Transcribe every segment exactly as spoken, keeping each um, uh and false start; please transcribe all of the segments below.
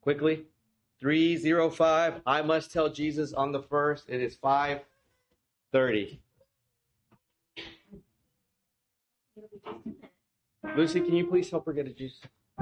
quickly. three zero five. I must tell Jesus on the first. It is five thirty. Lucy, can you please help her get a juice?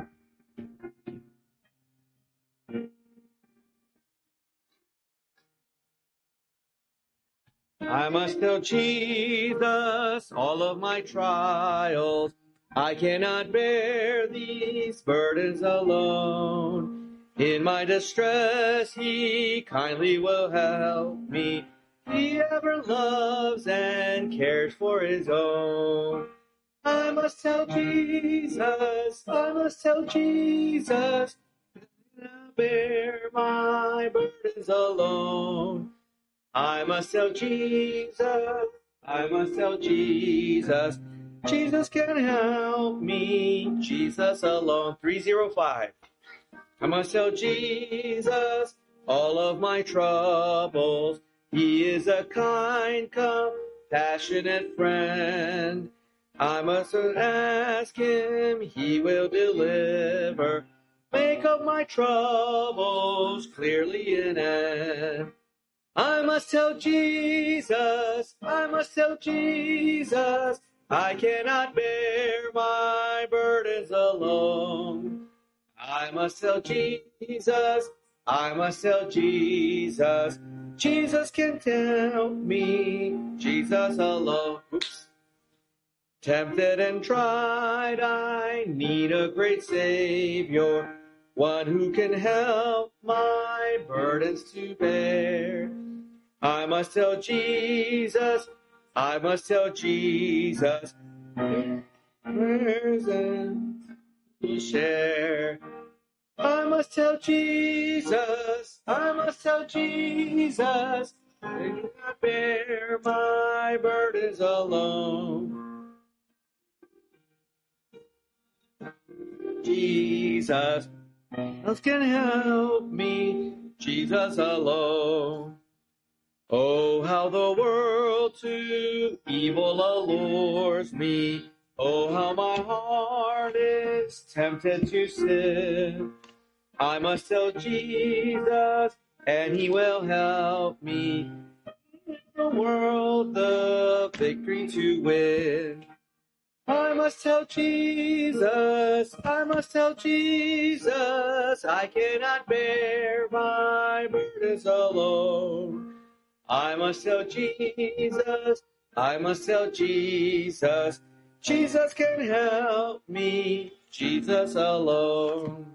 I must tell Jesus all of my trials. I cannot bear these burdens alone. In my distress, he kindly will help me. He ever loves and cares for his own. I must tell Jesus, I must tell Jesus, I bear my burdens alone. I must tell Jesus, I must tell Jesus, Jesus can help me, Jesus alone. three zero five. I must tell Jesus all of my troubles. He is a kind, compassionate friend. I must ask him, he will deliver. Make of my troubles clearly an end. I must tell Jesus, I must tell Jesus, I cannot bear my burdens alone. I must tell Jesus, I must tell Jesus, Jesus can help me, Jesus alone. Oops. Tempted and tried, I need a great Savior, one who can help my burdens to bear. I must tell Jesus, I must tell Jesus, present to share. I must tell Jesus, I must tell Jesus, I cannot bear my burdens alone. Jesus, else can help me, Jesus alone. Oh, how the world to evil allures me. Oh, how my heart is tempted to sin. I must tell Jesus, and he will help me. In the world, the victory to win. I must tell Jesus, I must tell Jesus, I cannot bear my burdens alone. I must tell Jesus, I must tell Jesus, Jesus can help me, Jesus alone.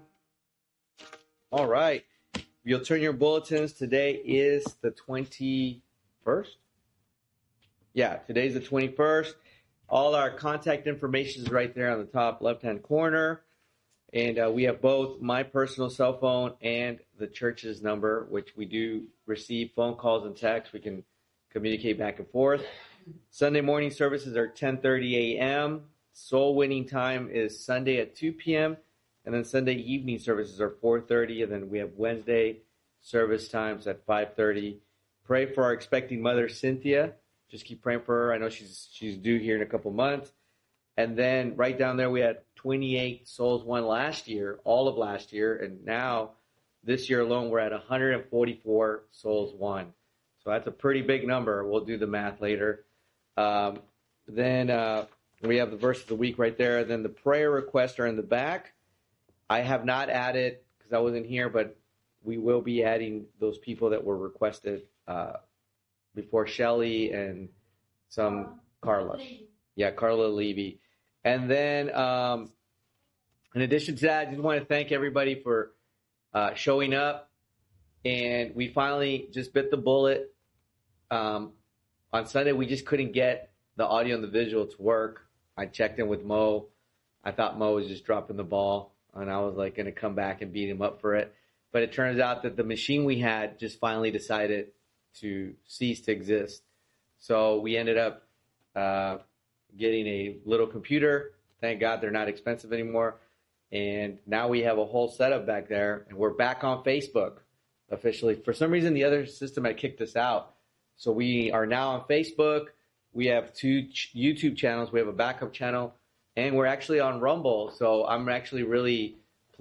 All right. You'll turn your bulletins. Today is the twenty-first. Yeah, today's the twenty-first. All our contact information is right there on the top left-hand corner. And uh, we have both my personal cell phone and the church's number, which we do receive phone calls and texts. We can communicate back and forth. Sunday morning services are ten thirty a.m. Soul winning time is Sunday at two p.m. And then Sunday evening services are four thirty. And then we have Wednesday service times at five thirty. Pray for our expecting mother, Cynthia. Just keep praying for her. I know she's she's due here in a couple months. And then right down there, we had twenty-eight souls won last year, all of last year. And now, this year alone, we're at one hundred forty-four souls won. So that's a pretty big number. We'll do the math later. Um, then uh, we have the verse of the week right there. Then the prayer requests are in the back. I have not added, because I wasn't here, but we will be adding those people that were requested uh, before Shelly and some Carla. Yeah, Carla Levy. And then um, in addition to that, I just want to thank everybody for uh, showing up. And we finally just bit the bullet. Um, on Sunday, we just couldn't get the audio and the visual to work. I checked in with Mo. I thought Mo was just dropping the ball, and I was like going to come back and beat him up for it. But it turns out that the machine we had just finally decided to cease to exist. So we ended up uh, getting a little computer. Thank God they're not expensive anymore. And now we have a whole setup back there, and we're back on Facebook officially. For some reason, the other system had kicked us out. So we are now on Facebook. We have two ch- YouTube channels. We have a backup channel, and we're actually on Rumble. So I'm actually really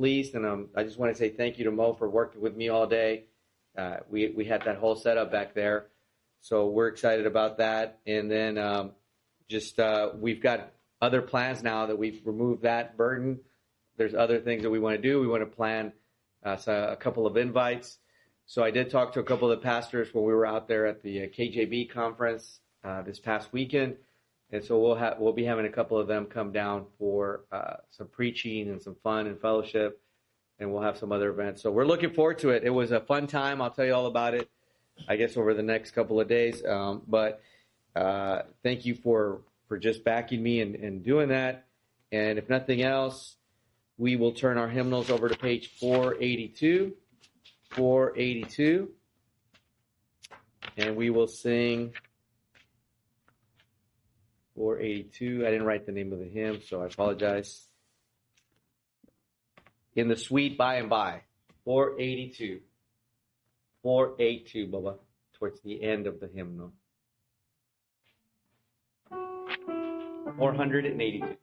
pleased, and um, I just want to say thank you to Mo for working with me all day. Uh, we we had that whole setup back there, so we're excited about that. And then um, just uh, we've got other plans now that we've removed that burden. There's other things that we want to do. We want to plan uh, so a couple of invites. So I did talk to a couple of the pastors when we were out there at the K J B conference uh, this past weekend, and so we'll have we'll be having a couple of them come down for uh, some preaching and some fun and fellowship, and we'll have some other events. So we're looking forward to it. It was a fun time. I'll tell you all about it, I guess, over the next couple of days. Um, but uh, thank you for for just backing me and, and doing that. And if nothing else, we will turn our hymnals over to page four eighty-two. four eighty-two. And we will sing four eighty-two. I didn't write the name of the hymn, so I apologize. In the Sweet By and By. four eighty-two. four eighty-two, Bubba. Towards the end of the hymnal. four eighty-two.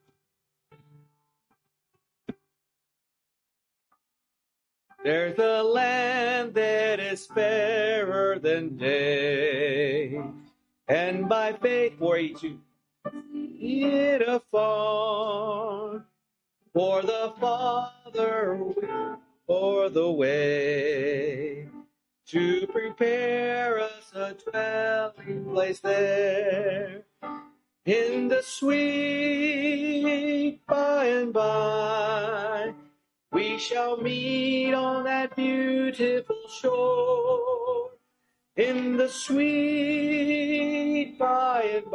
There's a land that is fairer than day, and by faith, four eighty-two, it afar, for the Father will for the way, to prepare us a dwelling place there, in the sweet by and by. We shall meet on that beautiful shore, in the sweet by and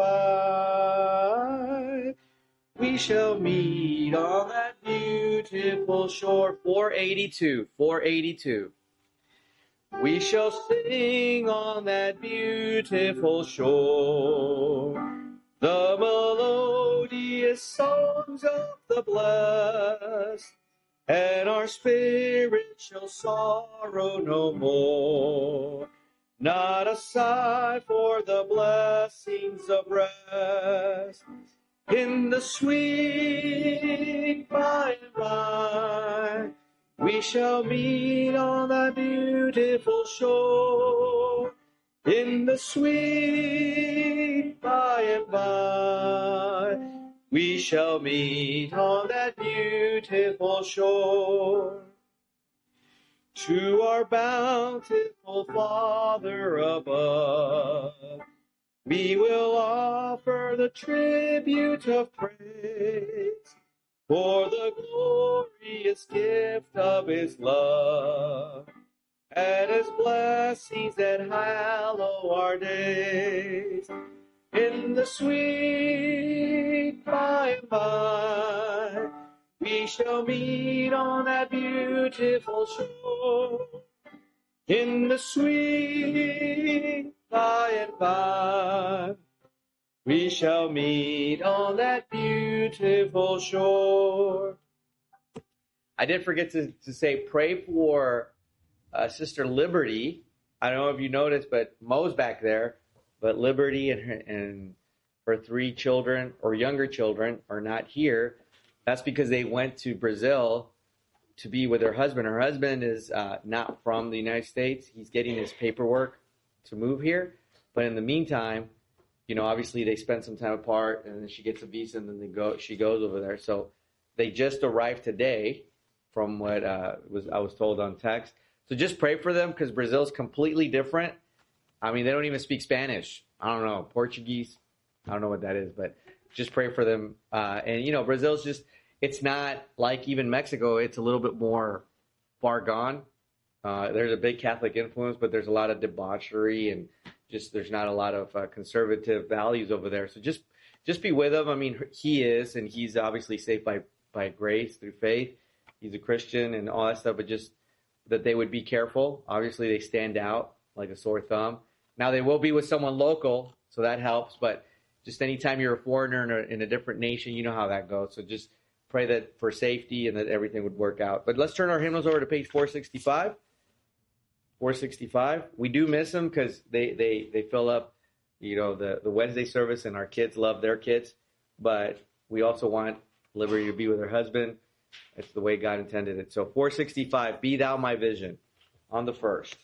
by. We shall meet on that beautiful shore. four eighty-two, four eighty-two. We shall sing on that beautiful shore the melodious songs of the blessed, and our spirit shall sorrow no more. Not a sigh for the blessings of rest, in the sweet by and by. We shall meet on that beautiful shore, in the sweet by and by. We shall meet on that beautiful shore. To our bountiful Father above, we will offer the tribute of praise for the glorious gift of His love, and His blessings that hallow our days, in the sweet by and by. We shall meet on that beautiful shore, in the sweet by and by. We shall meet on that beautiful shore. I did forget to, to say, pray for uh, Sister Liberty. I don't know if you noticed, but Mo's back there. But Liberty and her, and her three children or younger children are not here. That's because they went to Brazil to be with her husband. Her husband is uh, not from the United States. He's getting his paperwork to move here. But in the meantime, you know, obviously they spend some time apart, and then she gets a visa, and then they go. She goes over there. So they just arrived today, from what uh, was I was told on text. So just pray for them, because Brazil's completely different. I mean, they don't even speak Spanish. I don't know, Portuguese. I don't know what that is, but just pray for them. Uh, and, you know, Brazil's just, it's not like even Mexico. It's a little bit more far gone. Uh, there's a big Catholic influence, but there's a lot of debauchery, and just there's not a lot of uh, conservative values over there. So just just be with him. I mean, he is, and he's obviously saved by, by grace through faith. He's a Christian and all that stuff, but just that they would be careful. Obviously, they stand out like a sore thumb. Now, they will be with someone local, so that helps, but just anytime you're a foreigner in a, in a different nation, you know how that goes. So just pray that for safety and that everything would work out. But let's turn our hymnals over to page four sixty-five. four sixty-five. We do miss them because they, they, they fill up, you know, the, the Wednesday service, and our kids love their kids. But we also want Liberty to be with her husband. It's the way God intended it. So four sixty-five, be thou my vision on the first.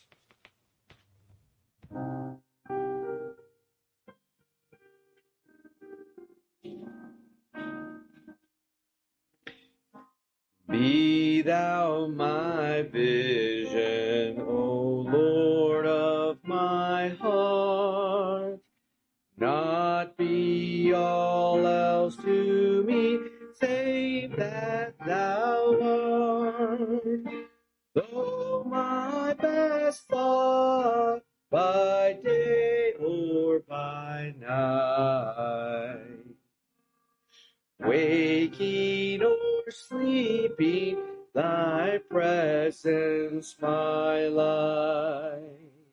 Be thou my vision, O Lord of my heart. Not be all else to me, save that thou art. Though my best thought by day or by night, waking or sleeping, thy presence my light.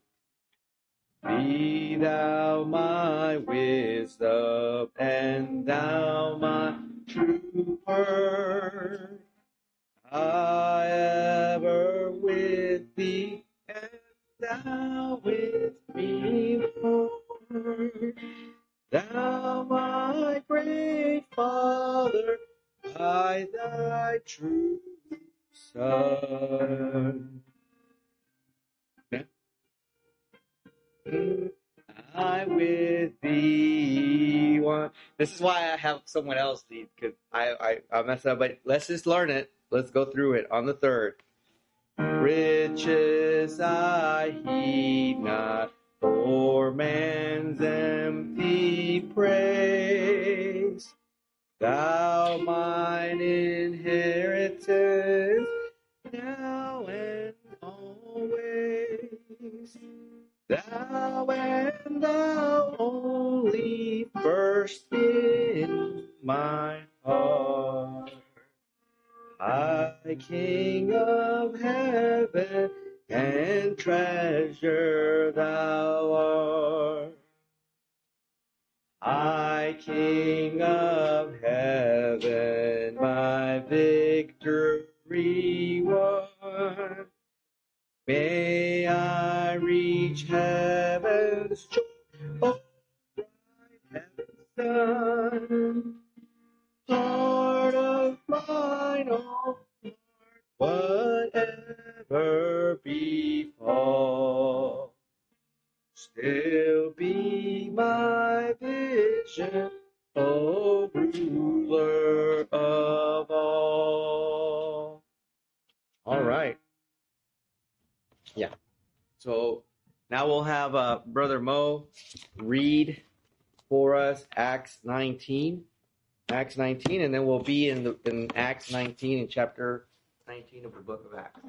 Be thou my wisdom, and thou my true word. I ever with thee, and thou with me, Lord. Thou my great Father, I thy true Son. I with thee one. This is why I have someone else lead, because I, I, I messed up, but let's just learn it. Let's go through it on the third. Riches I heed not, for man's empty praise. Thou mine inheritance, now and always. Thou and thou only first in my heart. High King of heaven and treasure thou art. High King of heaven, my victory won. May I reach heaven's joy, oh, bright heaven's sun. Heart of mine, oh Lord, whatever befall, still be my vision, O ruler of all. All right. Yeah. So now we'll have uh, Brother Mo read for us Acts nineteen. Acts nineteen, and then we'll be in the in Acts nineteen, in chapter nineteen of the book of Acts.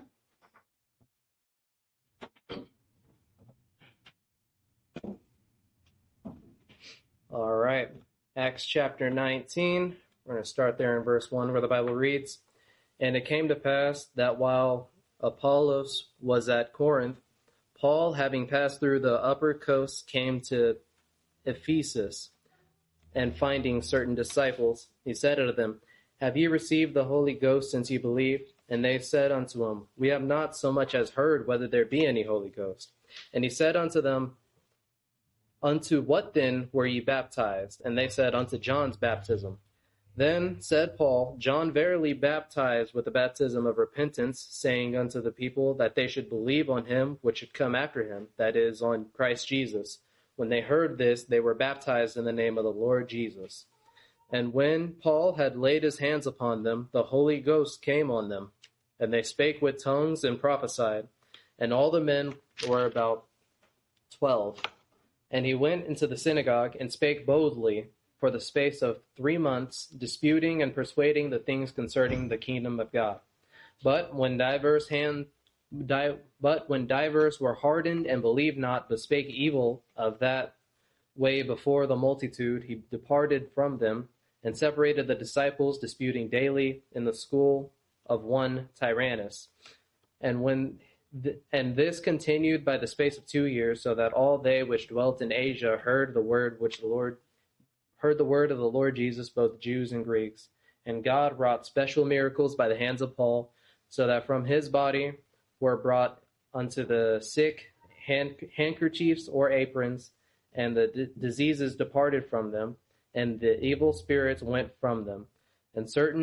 All right. Acts chapter nineteen. We're going to start there in verse one, where the Bible reads, "And it came to pass that while Apollos was at Corinth, Paul, having passed through the upper coast, came to Ephesus, and finding certain disciples, he said unto them, Have ye received the Holy Ghost since ye believed? And they said unto him, We have not so much as heard whether there be any Holy Ghost. And he said unto them, Unto what then were ye baptized? And they said, Unto John's baptism. Then said Paul, John verily baptized with the baptism of repentance, saying unto the people that they should believe on him which should come after him, that is, on Christ Jesus. When they heard this, they were baptized in the name of the Lord Jesus. And when Paul had laid his hands upon them, the Holy Ghost came on them, and they spake with tongues and prophesied. And all the men were about twelve. And he went into the synagogue and spake boldly for the space of three months, disputing and persuading the things concerning the kingdom of God. But when divers hand, di, but when divers were hardened and believed not, but spake evil of that way before the multitude, he departed from them and separated the disciples, disputing daily in the school of one Tyrannus. And when th- and this continued by the space of two years, so that all they which dwelt in Asia heard the word which the Lord heard the word of the Lord Jesus, both Jews and Greeks. And God wrought special miracles by the hands of Paul, so that from his body were brought unto the sick hand, handkerchiefs or aprons, and the d- diseases departed from them, and the evil spirits went from them. And certain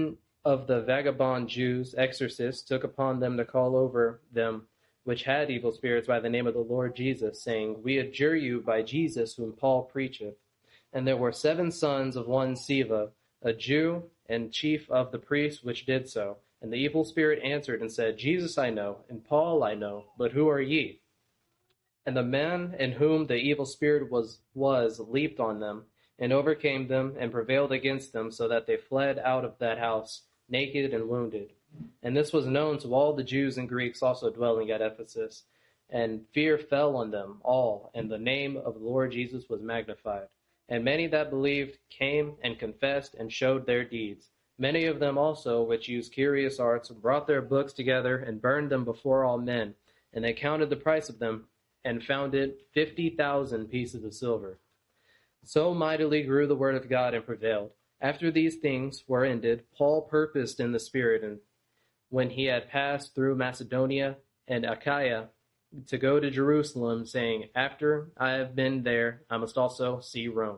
of the vagabond Jews, exorcists, took upon them to call over them which had evil spirits by the name of the Lord Jesus, saying, We adjure you by Jesus whom Paul preacheth. And there were seven sons of one Sceva, a Jew, and chief of the priests which did so. And the evil spirit answered and said, Jesus I know, and Paul I know, but who are ye? And the man in whom the evil spirit was, was leaped on them, and overcame them, and prevailed against them, so that they fled out of that house, naked and wounded. And this was known to all the Jews and Greeks also dwelling at Ephesus. And fear fell on them all, and the name of the Lord Jesus was magnified. And many that believed came and confessed and showed their deeds. Many of them also, which used curious arts, brought their books together and burned them before all men. And they counted the price of them, and found it fifty thousand pieces of silver. So mightily grew the word of God and prevailed. After these things were ended, Paul purposed in the Spirit, and when he had passed through Macedonia and Achaia, to go to Jerusalem, saying, After I have been there, I must also see Rome.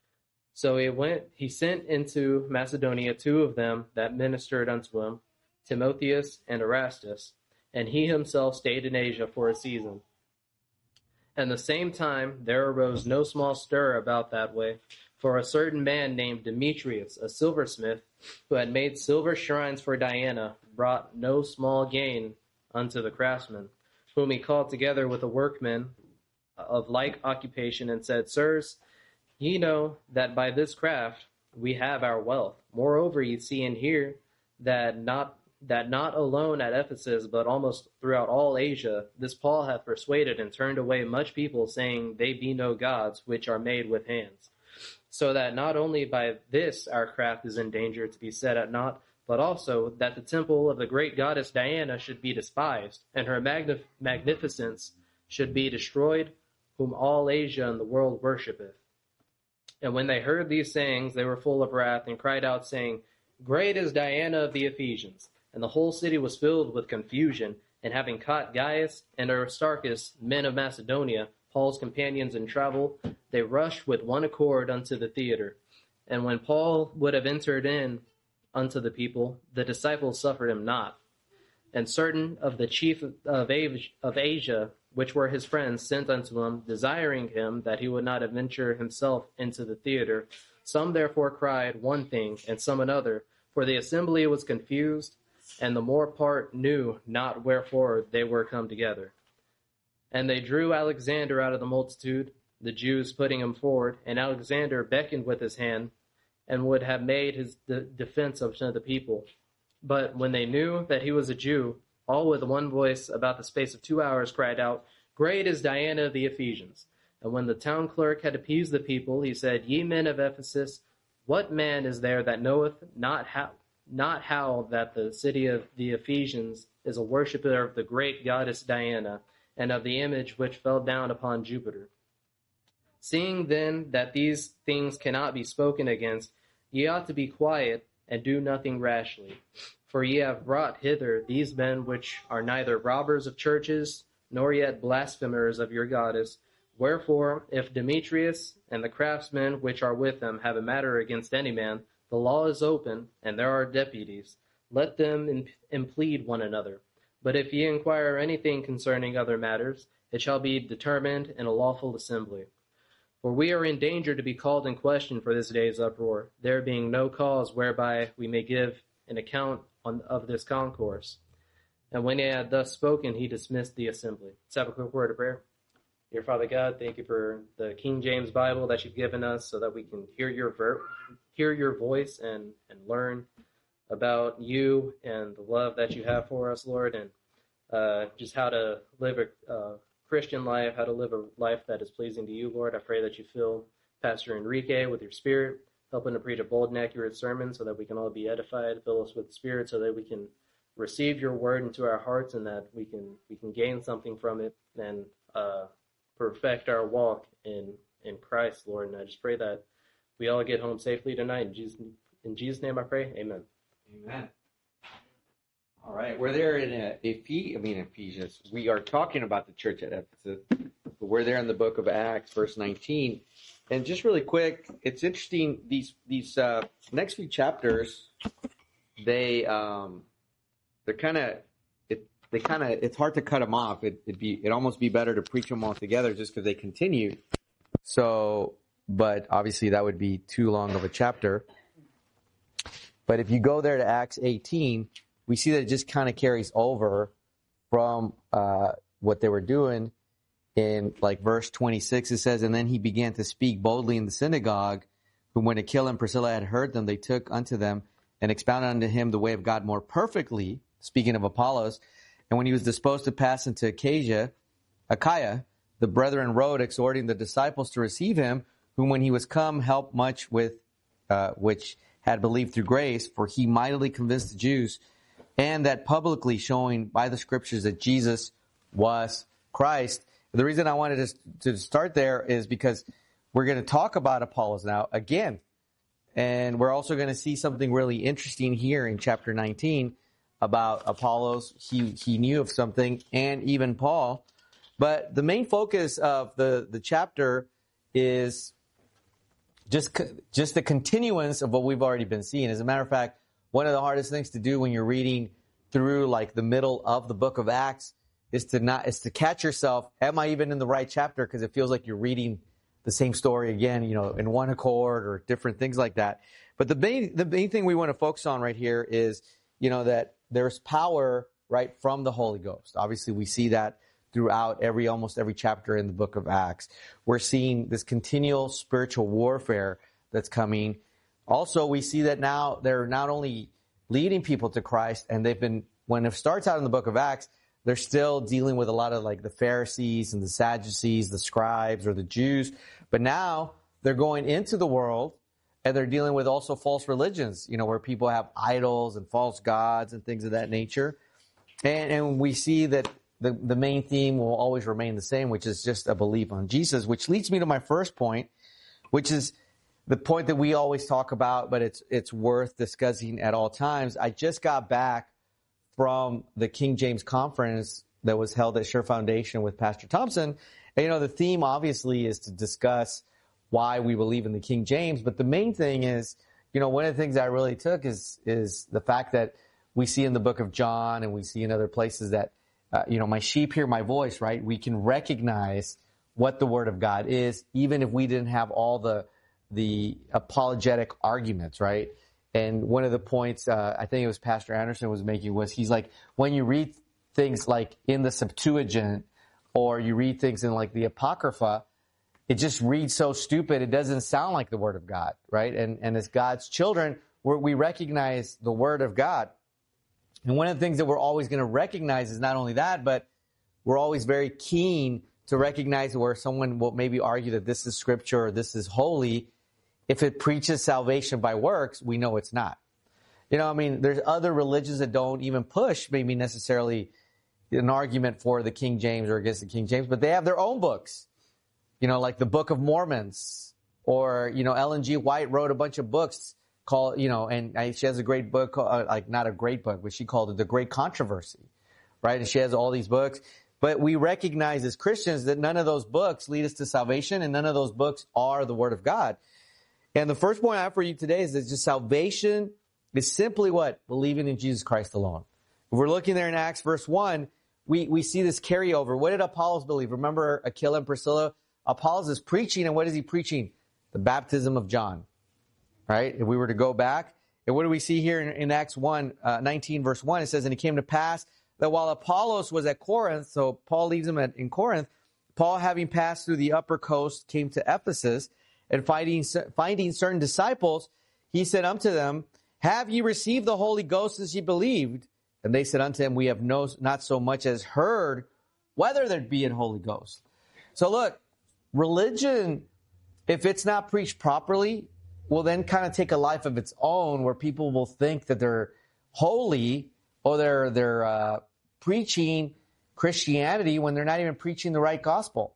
So he went, he sent into Macedonia two of them that ministered unto him, Timotheus and Erastus, and he himself stayed in Asia for a season. And the same time there arose no small stir about that way, for a certain man named Demetrius, a silversmith, who had made silver shrines for Diana, brought no small gain unto the craftsmen, whom he called together with the workmen of like occupation, and said, Sirs, ye know that by this craft we have our wealth. Moreover, ye see and hear that not that not alone at Ephesus, but almost throughout all Asia, this Paul hath persuaded and turned away much people, saying they be no gods which are made with hands. So that not only by this our craft is in danger to be set at naught, but also that the temple of the great goddess Diana should be despised, and her magnif- magnificence should be destroyed, whom all Asia and the world worshipeth. And when they heard these sayings, they were full of wrath, and cried out, saying, Great is Diana of the Ephesians. And the whole city was filled with confusion, and having caught Gaius and Aristarchus, men of Macedonia, Paul's companions in travel, they rushed with one accord unto the theater. And when Paul would have entered in unto the people, the disciples suffered him not. And certain of the chief of Asia, which were his friends, sent unto him, desiring him that he would not adventure himself into the theater. Some therefore cried one thing, and some another, for the assembly was confused, and the more part knew not wherefore they were come together. And they drew Alexander out of the multitude, the Jews putting him forward, and Alexander beckoned with his hand, and would have made his de- defense of the people. But when they knew that he was a Jew, all with one voice about the space of two hours cried out, Great is Diana of the Ephesians. And when the town clerk had appeased the people, he said, Ye men of Ephesus, what man is there that knoweth not how not how that the city of the Ephesians is a worshipper of the great goddess Diana, and of the image which fell down upon Jupiter? Seeing then that these things cannot be spoken against, ye ought to be quiet, and do nothing rashly. For ye have brought hither these men which are neither robbers of churches, nor yet blasphemers of your goddess. Wherefore, if Demetrius and the craftsmen which are with him have a matter against any man, the law is open, and there are deputies. Let them implead one another. But if ye inquire anything concerning other matters, it shall be determined in a lawful assembly. For we are in danger to be called in question for this day's uproar, there being no cause whereby we may give an account on, of this concourse. And when he had thus spoken, he dismissed the assembly. Let's have a quick word of prayer. Dear Father God, thank you for the King James Bible that you've given us so that we can hear your ver- hear your voice and, and learn about you and the love that you have for us, Lord, and uh, just how to live a uh, Christian life, how to live a life that is pleasing to you, Lord. I pray that you fill Pastor Enrique with your Spirit, help him to preach a bold and accurate sermon so that we can all be edified. Fill us with Spirit so that we can receive your word into our hearts and that we can we can gain something from it and uh, perfect our walk in, in Christ, Lord. And I just pray that we all get home safely tonight. In Jesus, in Jesus' name I pray, amen. Amen. All right, we're there in uh, Ephes- I mean Ephesians. We are talking about the church at Ephesus. But we're there in the book of Acts, verse nineteen. And just really quick, it's interesting, these these uh, next few chapters, they um, they're kind of it. They kind of it's hard to cut them off. It, it'd be it'd almost be better to preach them all together just because they continue. So, but obviously that would be too long of a chapter. But if you go there to Acts eighteen, we see that it just kind of carries over from uh, what they were doing. In like verse twenty-six, it says, and then he began to speak boldly in the synagogue, whom when Aquila and Priscilla had heard them, they took unto them and expounded unto him the way of God more perfectly, speaking of Apollos. And when he was disposed to pass into Achaia, Achaia, the brethren wrote, exhorting the disciples to receive him, whom when he was come helped much with, uh, which had believed through grace, for he mightily convinced the Jews, and that publicly showing by the scriptures that Jesus was Christ. The reason I wanted to, to start there is because we're going to talk about Apollos now again. And we're also going to see something really interesting here in chapter nineteen about Apollos. He, he knew of something, and even Paul. But the main focus of the, the chapter is just, just the continuance of what we've already been seeing. As a matter of fact, one of the hardest things to do when you're reading through like the middle of the book of Acts is to not, is to catch yourself. Am I even in the right chapter? Because it feels like you're reading the same story again, you know, in one accord or different things like that. But the main, the main thing we want to focus on right here is, you know, that there's power, right, from the Holy Ghost. Obviously, we see that throughout every, almost every chapter in the book of Acts. We're seeing this continual spiritual warfare that's coming. Also, we see that now they're not only leading people to Christ, and they've been, when it starts out in the book of Acts, they're still dealing with a lot of like the Pharisees and the Sadducees, the scribes or the Jews. But now they're going into the world and they're dealing with also false religions, you know, where people have idols and false gods and things of that nature. And, and we see that the, the main theme will always remain the same, which is just a belief on Jesus, which leads me to my first point, which is the point that we always talk about, but it's, it's worth discussing at all times. I just got back from the King James conference that was held at Sure Foundation with Pastor Thompson. And, you know, the theme obviously is to discuss why we believe in the King James. But the main thing is, you know, one of the things I really took is, is the fact that we see in the book of John and we see in other places that, uh, you know, my sheep hear my voice, right? We can recognize what the Word of God is, even if we didn't have all the, the apologetic arguments, right? And one of the points, uh, I think it was Pastor Anderson was making was he's like, when you read things like in the Septuagint or you read things in like the Apocrypha, it just reads so stupid. It doesn't sound like the Word of God, right? And, and as God's children, we're, we recognize the Word of God. And one of the things that we're always going to recognize is not only that, but we're always very keen to recognize where someone will maybe argue that this is scripture or this is holy. If it preaches salvation by works, we know it's not. You know, I mean, there's other religions that don't even push maybe necessarily an argument for the King James or against the King James, but they have their own books. You know, like the Book of Mormons, or, you know, Ellen G. White wrote a bunch of books called, you know, and she has a great book, uh, like not a great book, but she called it The Great Controversy, right? And she has all these books. But we recognize as Christians that none of those books lead us to salvation, and none of those books are the Word of God. And the first point I have for you today is that just salvation is simply what? Believing in Jesus Christ alone. If we're looking there in Acts verse one, we, we see this carryover. What did Apollos believe? Remember Aquila and Priscilla? Apollos is preaching, and what is he preaching? The baptism of John, right? If we were to go back, and what do we see here in, in Acts one, uh, nineteen verse one? It says, and it came to pass that while Apollos was at Corinth, so Paul leaves him at, in Corinth, Paul, having passed through the upper coast, came to Ephesus, and finding, finding certain disciples, he said unto them, have ye received the Holy Ghost as ye believed? And they said unto him, we have no, not so much as heard whether there be an Holy Ghost. So look, religion, if it's not preached properly, will then kind of take a life of its own where people will think that they're holy or they're, they're uh, preaching Christianity when they're not even preaching the right gospel.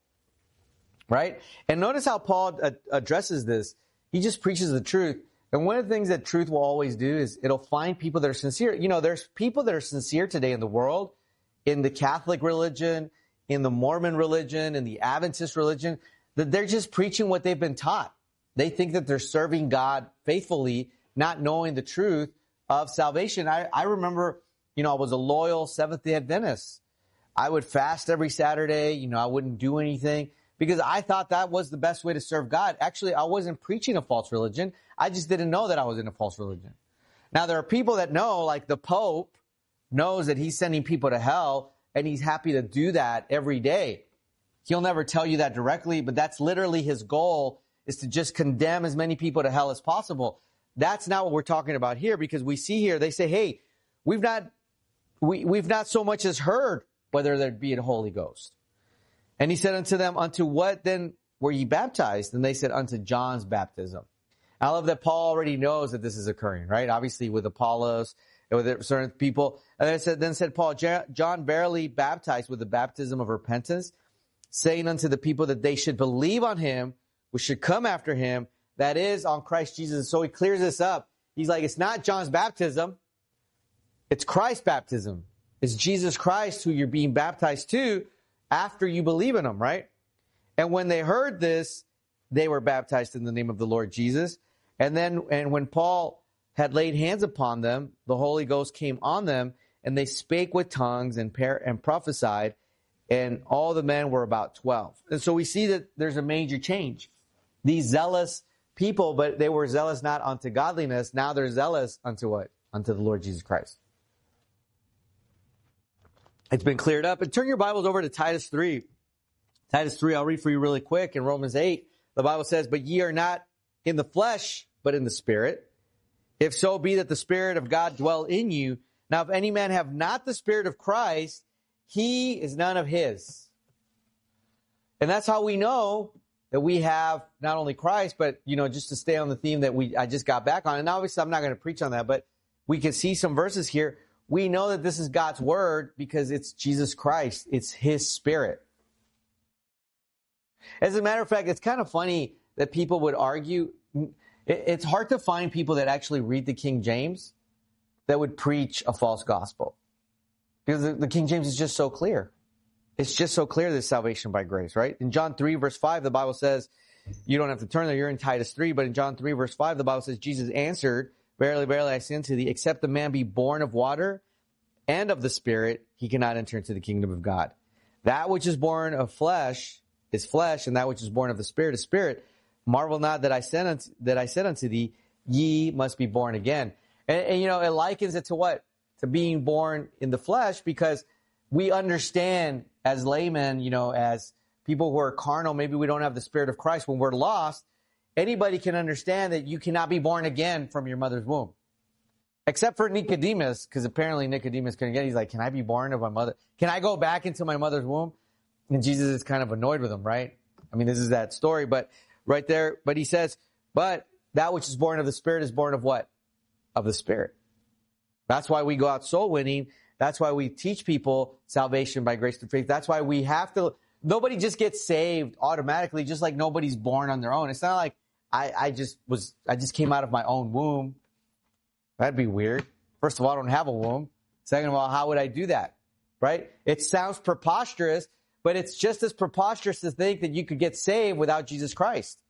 Right? And notice how Paul uh, addresses this. He just preaches the truth. And one of the things that truth will always do is it'll find people that are sincere. You know, there's people that are sincere today in the world, in the Catholic religion, in the Mormon religion, in the Adventist religion, that they're just preaching what they've been taught. They think that they're serving God faithfully, not knowing the truth of salvation. I, I remember, you know, I was a loyal Seventh-day Adventist. I would fast every Saturday. You know, I wouldn't do anything because I thought that was the best way to serve God. Actually, I wasn't preaching a false religion. I just didn't know that I was in a false religion. Now, there are people that know, like the Pope knows that he's sending people to hell, and he's happy to do that every day. He'll never tell you that directly, but that's literally his goal, is to just condemn as many people to hell as possible. That's not what we're talking about here, because we see here, they say, hey, we've not, we, we've not so much as heard whether there be a Holy Ghost. And he said unto them, unto what then were ye baptized? And they said, unto John's baptism. I love that Paul already knows that this is occurring, right? Obviously with Apollos, and with certain people. And then said, then said Paul, John verily baptized with the baptism of repentance, saying unto the people that they should believe on him, which should come after him, that is, on Christ Jesus. So he clears this up. He's like, it's not John's baptism. It's Christ's baptism. It's Jesus Christ who you're being baptized to after you believe in him, right? And when they heard this, they were baptized in the name of the Lord Jesus. And then, and when Paul had laid hands upon them, the Holy Ghost came on them, and they spake with tongues and, par- and prophesied, and all the men were about twelve. And so we see that there's a major change. These zealous people, but they were zealous not unto godliness. Now they're zealous unto what? Unto the Lord Jesus Christ. It's been cleared up. And turn your Bibles over to Titus three. Titus three, I'll read for you really quick. In Romans eight, the Bible says, but ye are not in the flesh, but in the Spirit. If so be that the Spirit of God dwell in you. Now, if any man have not the Spirit of Christ, he is none of his. And that's how we know that we have not only Christ, but, you know, just to stay on the theme that we I just got back on. And obviously, I'm not going to preach on that, but we can see some verses here. We know that this is God's word because it's Jesus Christ. It's his Spirit. As a matter of fact, it's kind of funny that people would argue. It's hard to find people that actually read the King James that would preach a false gospel. Because the, the King James is just so clear. It's just so clear that salvation by grace, right? In John three, verse five, the Bible says, you don't have to turn there, you're in Titus three, but in John three, verse five, the Bible says, Jesus answered, verily, verily, I say unto thee, except the man be born of water and of the Spirit, he cannot enter into the kingdom of God. That which is born of flesh is flesh, and that which is born of the Spirit is spirit. Marvel not that I said unto, that I said unto thee, ye must be born again. And, and, you know, it likens it to what? To being born in the flesh, because we understand as laymen, you know, as people who are carnal, maybe we don't have the Spirit of Christ. When we're lost, anybody can understand that you cannot be born again from your mother's womb. Except for Nicodemus, because apparently Nicodemus couldn't get it. He's like, can I be born of my mother? Can I go back into my mother's womb? And Jesus is kind of annoyed with him, right? I mean, this is that story, but right there, but he says, but that which is born of the Spirit is born of what? Of the Spirit. That's why we go out soul winning. That's why we teach people salvation by grace through faith. That's why we have to, nobody just gets saved automatically, just like nobody's born on their own. It's not like I, I just was, I just came out of my own womb. That'd be weird. First of all, I don't have a womb. Second of all, how would I do that? Right? It sounds preposterous, but it's just as preposterous to think that you could get saved without Jesus Christ.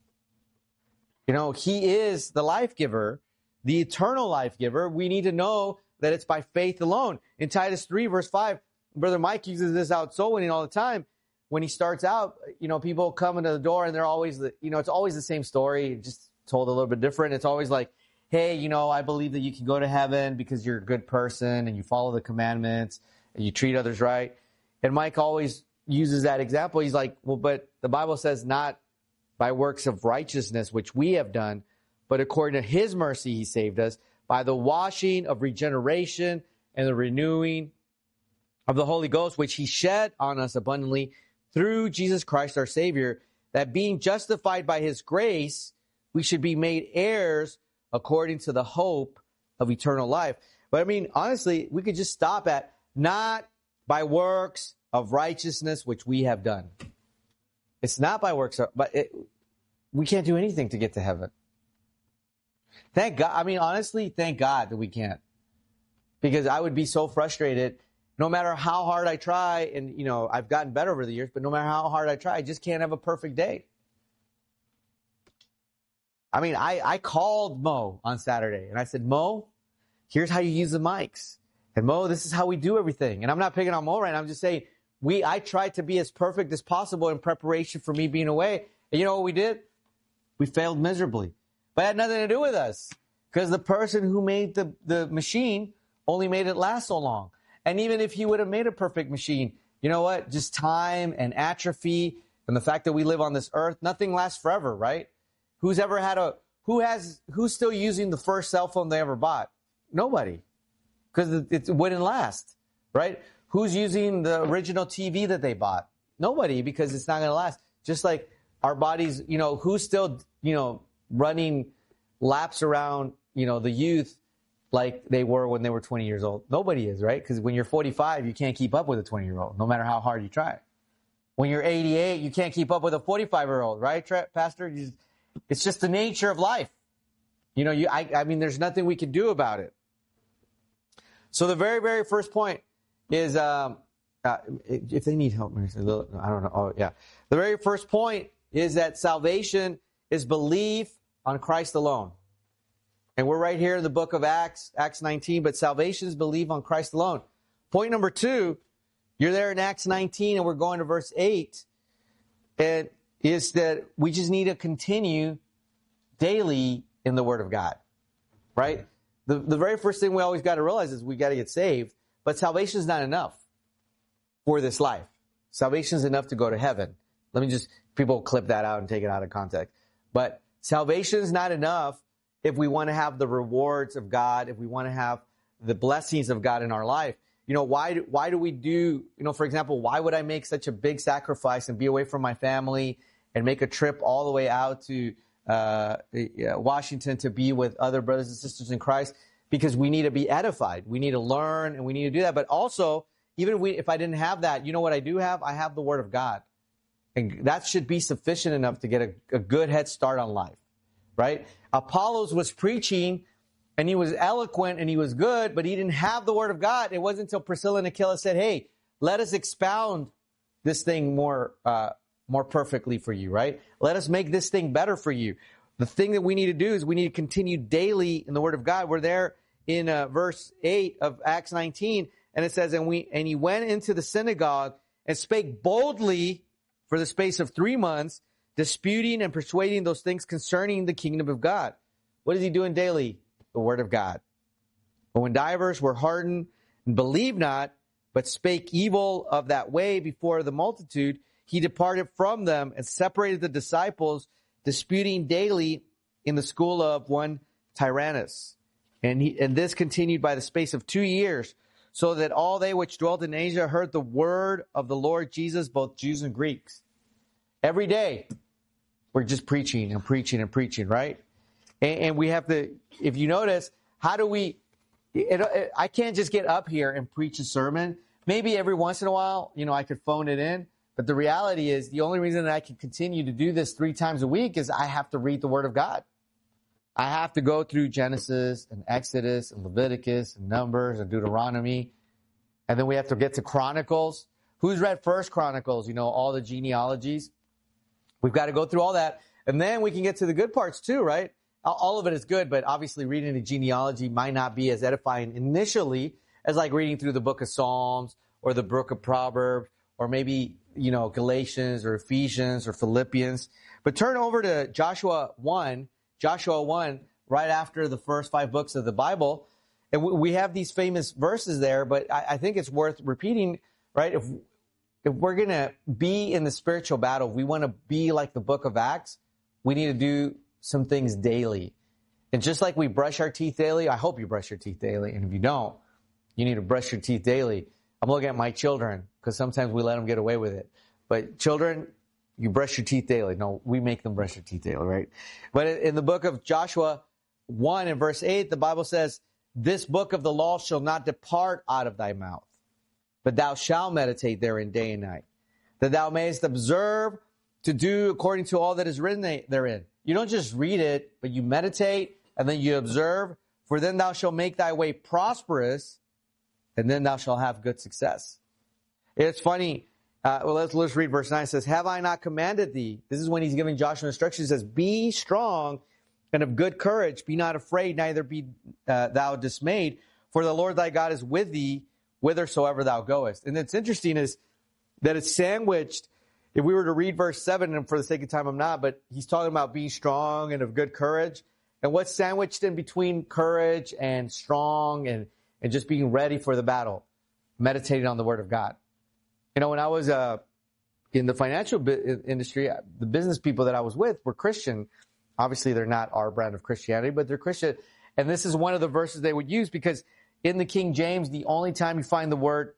You know, he is the life giver, the eternal life giver. We need to know that it's by faith alone. In Titus three, verse five, Brother Mike uses this out soul winning all the time. When he starts out, you know, people come into the door and they're always, the, you know, it's always the same story, just told a little bit different. It's always like, hey, you know, I believe that you can go to heaven because you're a good person and you follow the commandments and you treat others right. And Mike always uses that example. He's like, well, but the Bible says not by works of righteousness, which we have done, but according to his mercy, he saved us by the washing of regeneration and the renewing of the Holy Ghost, which he shed on us abundantly through Jesus Christ, our Savior, that being justified by his grace, we should be made heirs according to the hope of eternal life. But I mean, honestly, we could just stop at not by works of righteousness, which we have done. It's not by works, but it, we can't do anything to get to heaven. Thank God. I mean, honestly, thank God that we can't. Because I would be so frustrated no matter how hard I try. And, you know, I've gotten better over the years, but no matter how hard I try, I just can't have a perfect day. I mean, I, I called Mo on Saturday and I said, Mo, here's how you use the mics. And Mo, this is how we do everything. And I'm not picking on Mo right now. I'm just saying, we, I tried to be as perfect as possible in preparation for me being away. And you know what we did? We failed miserably. But it had nothing to do with us. Because the person who made the, the machine only made it last so long. And even if he would have made a perfect machine, you know what? Just time and atrophy and the fact that we live on this earth, nothing lasts forever, right? Who's ever had a, who has, who's still using the first cell phone they ever bought? Nobody. Because it, it wouldn't last, right? Who's using the original T V that they bought? Nobody, because it's not going to last. Just like our bodies, you know, who's still, you know, running laps around, you know, the youth like they were when they were twenty years old? Nobody is, right? Because when you're forty-five, you can't keep up with a twenty-year-old, no matter how hard you try. When you're eighty-eight, you can't keep up with a forty-five-year-old, right, Pastor? You just, it's just the nature of life. You know, you, I, I mean, there's nothing we can do about it. So the very, very first point is, um, uh, if they need help, I don't know. Oh, yeah. The very first point is that salvation is belief on Christ alone. And we're right here in the book of Acts, Acts nineteen, but salvation is belief on Christ alone. Point number two, you're there in Acts nineteen, and we're going to verse eight, and is that we just need to continue daily in the Word of God, right? The, the very first thing we always got to realize is we got to get saved, but salvation is not enough for this life. Salvation is enough to go to heaven. Let me just, people clip that out and take it out of context. But salvation is not enough if we want to have the rewards of God, if we want to have the blessings of God in our life. You know, why do, why do we do, you know, for example, why would I make such a big sacrifice and be away from my family and make a trip all the way out to uh, Washington to be with other brothers and sisters in Christ? Because we need to be edified. We need to learn, and we need to do that. But also, even if, we, if I didn't have that, you know what I do have? I have the Word of God. And that should be sufficient enough to get a, a good head start on life, right? Apollos was preaching, and he was eloquent, and he was good, but he didn't have the Word of God. It wasn't until Priscilla and Aquila said, hey, let us expound this thing more uh, more perfectly for you, right? Let us make this thing better for you. The thing that we need to do is we need to continue daily in the Word of God. We're there in uh, verse eight of Acts nineteen, and it says, and we and he went into the synagogue and spake boldly for the space of three months, disputing and persuading those things concerning the kingdom of God. What is he doing daily? The Word of God. But when divers were hardened and believed not, but spake evil of that way before the multitude, he departed from them and separated the disciples, disputing daily in the school of one Tyrannus. And he, and this continued by the space of two years, so that all they which dwelt in Asia heard the word of the Lord Jesus, both Jews and Greeks. Every day, we're just preaching and preaching and preaching, right? And, and we have to, if you notice, how do we, it, it, I can't just get up here and preach a sermon. Maybe every once in a while, you know, I could phone it in. But the reality is, the only reason that I can continue to do this three times a week is I have to read the Word of God. I have to go through Genesis and Exodus and Leviticus and Numbers and Deuteronomy. And then we have to get to Chronicles. Who's read First Chronicles? You know, all the genealogies. We've got to go through all that. And then we can get to the good parts too, right? All of it is good, but obviously reading the genealogy might not be as edifying initially as like reading through the book of Psalms or the book of Proverbs or maybe, you know, Galatians or Ephesians or Philippians. But turn over to Joshua one. Joshua one, right after the first five books of the Bible. And we have these famous verses there, but I think it's worth repeating, right? If, if we're going to be in the spiritual battle, if we want to be like the book of Acts, we need to do some things daily. And just like we brush our teeth daily, I hope you brush your teeth daily. And if you don't, you need to brush your teeth daily. I'm looking at my children because sometimes we let them get away with it. But children, you brush your teeth daily. No, we make them brush their teeth daily, right? But in the book of Joshua one and verse eight, the Bible says, this book of the law shall not depart out of thy mouth, but thou shalt meditate therein day and night, that thou mayest observe to do according to all that is written therein. You don't just read it, but you meditate and then you observe, for then thou shalt make thy way prosperous, and then thou shalt have good success. It's funny. Uh, well, let's, let's read verse nine. It says, have I not commanded thee? This is when he's giving Joshua instructions. He says, be strong and of good courage. Be not afraid, neither be uh, thou dismayed, for the Lord thy God is with thee whithersoever thou goest. And it's interesting is that it's sandwiched. If we were to read verse seven, and for the sake of time I'm not, but he's talking about being strong and of good courage. And what's sandwiched in between courage and strong and, and just being ready for the battle? Meditating on the Word of God. You know, when I was uh, in the financial bi- industry, the business people that I was with were Christian. Obviously, they're not our brand of Christianity, but they're Christian. And this is one of the verses they would use because in the King James, the only time you find the word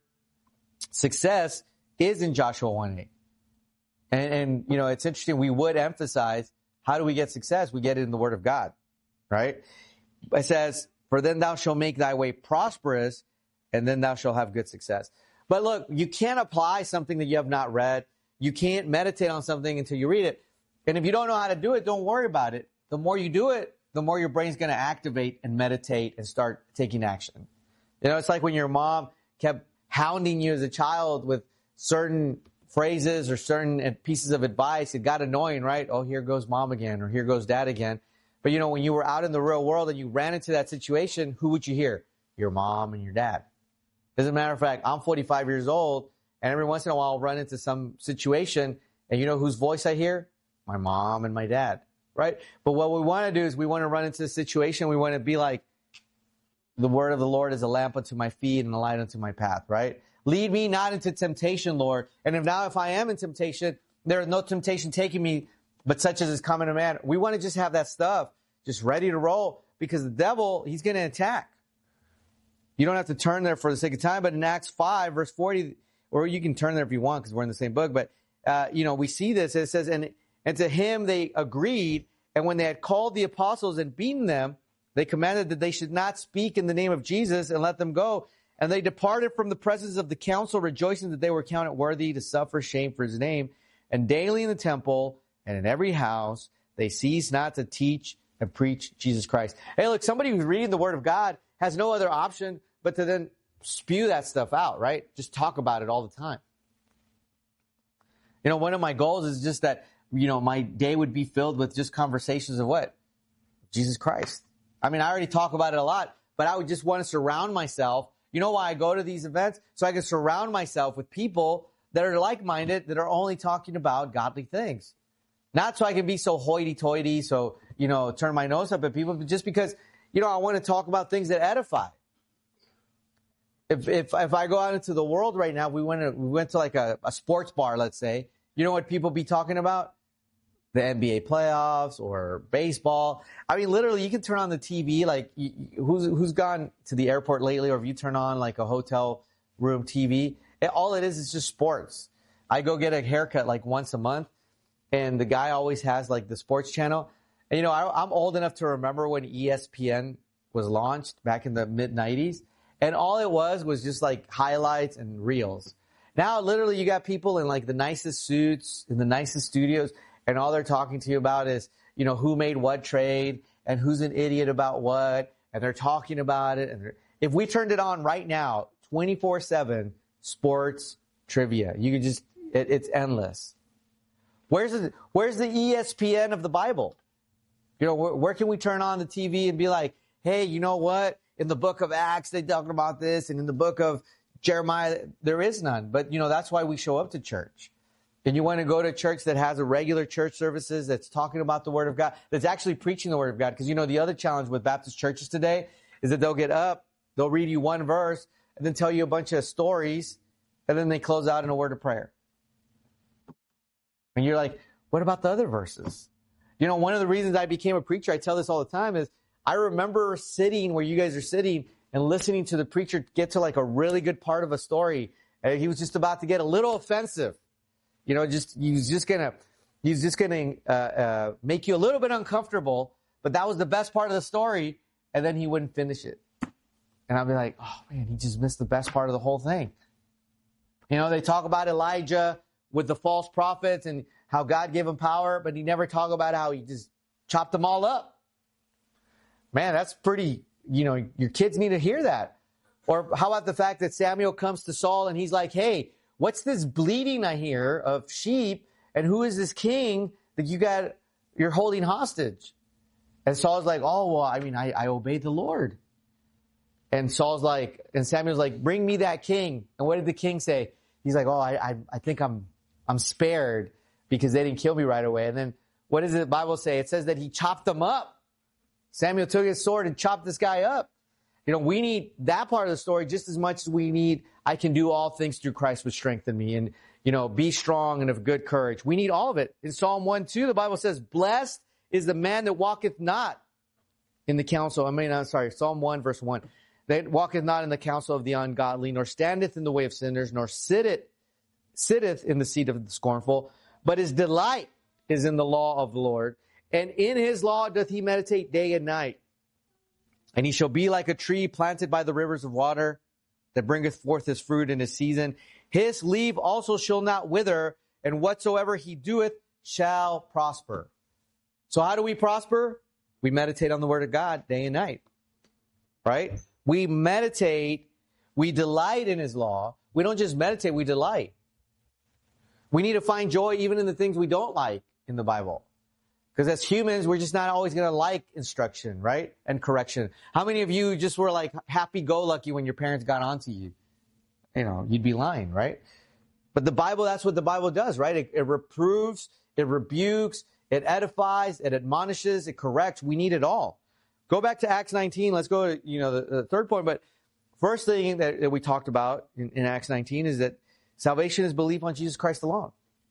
success is in Joshua one eight. And, and, you know, it's interesting. We would emphasize, how do we get success? We get it in the Word of God, right? It says, for then thou shalt make thy way prosperous, and then thou shalt have good success. But look, you can't apply something that you have not read. You can't meditate on something until you read it. And if you don't know how to do it, don't worry about it. The more you do it, the more your brain's going to activate and meditate and start taking action. You know, it's like when your mom kept hounding you as a child with certain phrases or certain pieces of advice. It got annoying, right? Oh, here goes mom again, or here goes dad again. But you know, when you were out in the real world and you ran into that situation, who would you hear? Your mom and your dad. As a matter of fact, I'm forty-five years old, and every once in a while I'll run into some situation, and you know whose voice I hear? My mom and my dad, right? But what we want to do is we want to run into a situation, we want to be like, the word of the Lord is a lamp unto my feet and a light unto my path, right? Lead me not into temptation, Lord. And if now if I am in temptation, there is no temptation taking me, but such as is common to man. We want to just have that stuff just ready to roll, because the devil, he's going to attack. You don't have to turn there for the sake of time, but in Acts five, verse forty, or you can turn there if you want because we're in the same book, but, uh, you know, we see this. It says, and, and to him they agreed, and when they had called the apostles and beaten them, they commanded that they should not speak in the name of Jesus and let them go. And they departed from the presence of the council, rejoicing that they were counted worthy to suffer shame for his name. And daily in the temple and in every house, they ceased not to teach and preach Jesus Christ. Hey, look, somebody who's reading the Word of God has no other option but to then spew that stuff out, right? Just talk about it all the time. You know, one of my goals is just that, you know, my day would be filled with just conversations of what? Jesus Christ. I mean, I already talk about it a lot, but I would just want to surround myself. You know why I go to these events? So I can surround myself with people that are like-minded, that are only talking about godly things. Not so I can be so hoity-toity, so, you know, turn my nose up at people, but just because, you know, I want to talk about things that edify. If if if I go out into the world right now, we went to, we went to like a, a sports bar, let's say, you know what people be talking about? The N B A playoffs or baseball. I mean, literally, you can turn on the T V. Like, you, who's who's gone to the airport lately, or if you turn on like a hotel room T V, it, all it is is just sports. I go get a haircut like once a month, and the guy always has like the sports channel. And you know, I, I'm old enough to remember when E S P N was launched back in the mid nineties, and all it was was just like highlights and reels. Now, literally, you got people in like the nicest suits in the nicest studios. And all they're talking to you about is, you know, who made what trade and who's an idiot about what. And they're talking about it. And if we turned it on right now, twenty-four seven sports trivia, you could just, it, it's endless. Where's the, where's the E S P N of the Bible? You know, where, where can we turn on the T V and be like, hey, you know what? In the book of Acts, they talk about this. And in the book of Jeremiah, there is none. But, you know, that's why we show up to church. And you want to go to a church that has a regular church services, that's talking about the Word of God, that's actually preaching the Word of God. Because, you know, the other challenge with Baptist churches today is that they'll get up, they'll read you one verse, and then tell you a bunch of stories, and then they close out in a word of prayer. And you're like, what about the other verses? You know, one of the reasons I became a preacher, I tell this all the time, is I remember sitting where you guys are sitting and listening to the preacher get to like a really good part of a story, and he was just about to get a little offensive. You know, just he's just gonna he's just gonna uh, uh, make you a little bit uncomfortable. But that was the best part of the story, and then he wouldn't finish it. And I'd be like, oh man, he just missed the best part of the whole thing. You know, they talk about Elijah with the false prophets and how God gave him power, but he never talked about how he just chopped them all up. Man, that's pretty. You know, your kids need to hear that. Or how about the fact that Samuel comes to Saul and he's like, hey, what's this bleating I hear of sheep? And who is this king that you got, you're holding hostage? And Saul's like, oh, well, I mean, I, I obeyed the Lord. And Saul's like, and Samuel's like, bring me that king. And what did the king say? He's like, oh, I, I, I think I'm, I'm spared because they didn't kill me right away. And then what does the Bible say? It says that he chopped them up. Samuel took his sword and chopped this guy up. You know, we need that part of the story just as much as we need, I can do all things through Christ which strengthen me. And, you know, be strong and of good courage. We need all of it. In Psalm one two, the Bible says, blessed is the man that walketh not in the counsel. I mean, I'm sorry, Psalm one verse one. That walketh not in the counsel of the ungodly, nor standeth in the way of sinners, nor sitteth, sitteth in the seat of the scornful. But his delight is in the law of the Lord. And in his law doth he meditate day and night. And he shall be like a tree planted by the rivers of water, that bringeth forth his fruit in his season. His leaf also shall not wither, and whatsoever he doeth shall prosper. So how do we prosper? We meditate on the word of God day and night. Right? We meditate, we delight in his law. We don't just meditate, we delight. We need to find joy even in the things we don't like in the Bible. Because as humans, we're just not always going to like instruction, right? And correction. How many of you just were like happy-go-lucky when your parents got onto you? You know, you'd be lying, right? But the Bible, that's what the Bible does, right? It, it reproves, it rebukes, it edifies, it admonishes, it corrects. We need it all. Go back to Acts nineteen. Let's go to, you know, the, the third point. But first thing that, that we talked about in, in Acts nineteen is that salvation is belief on Jesus Christ alone.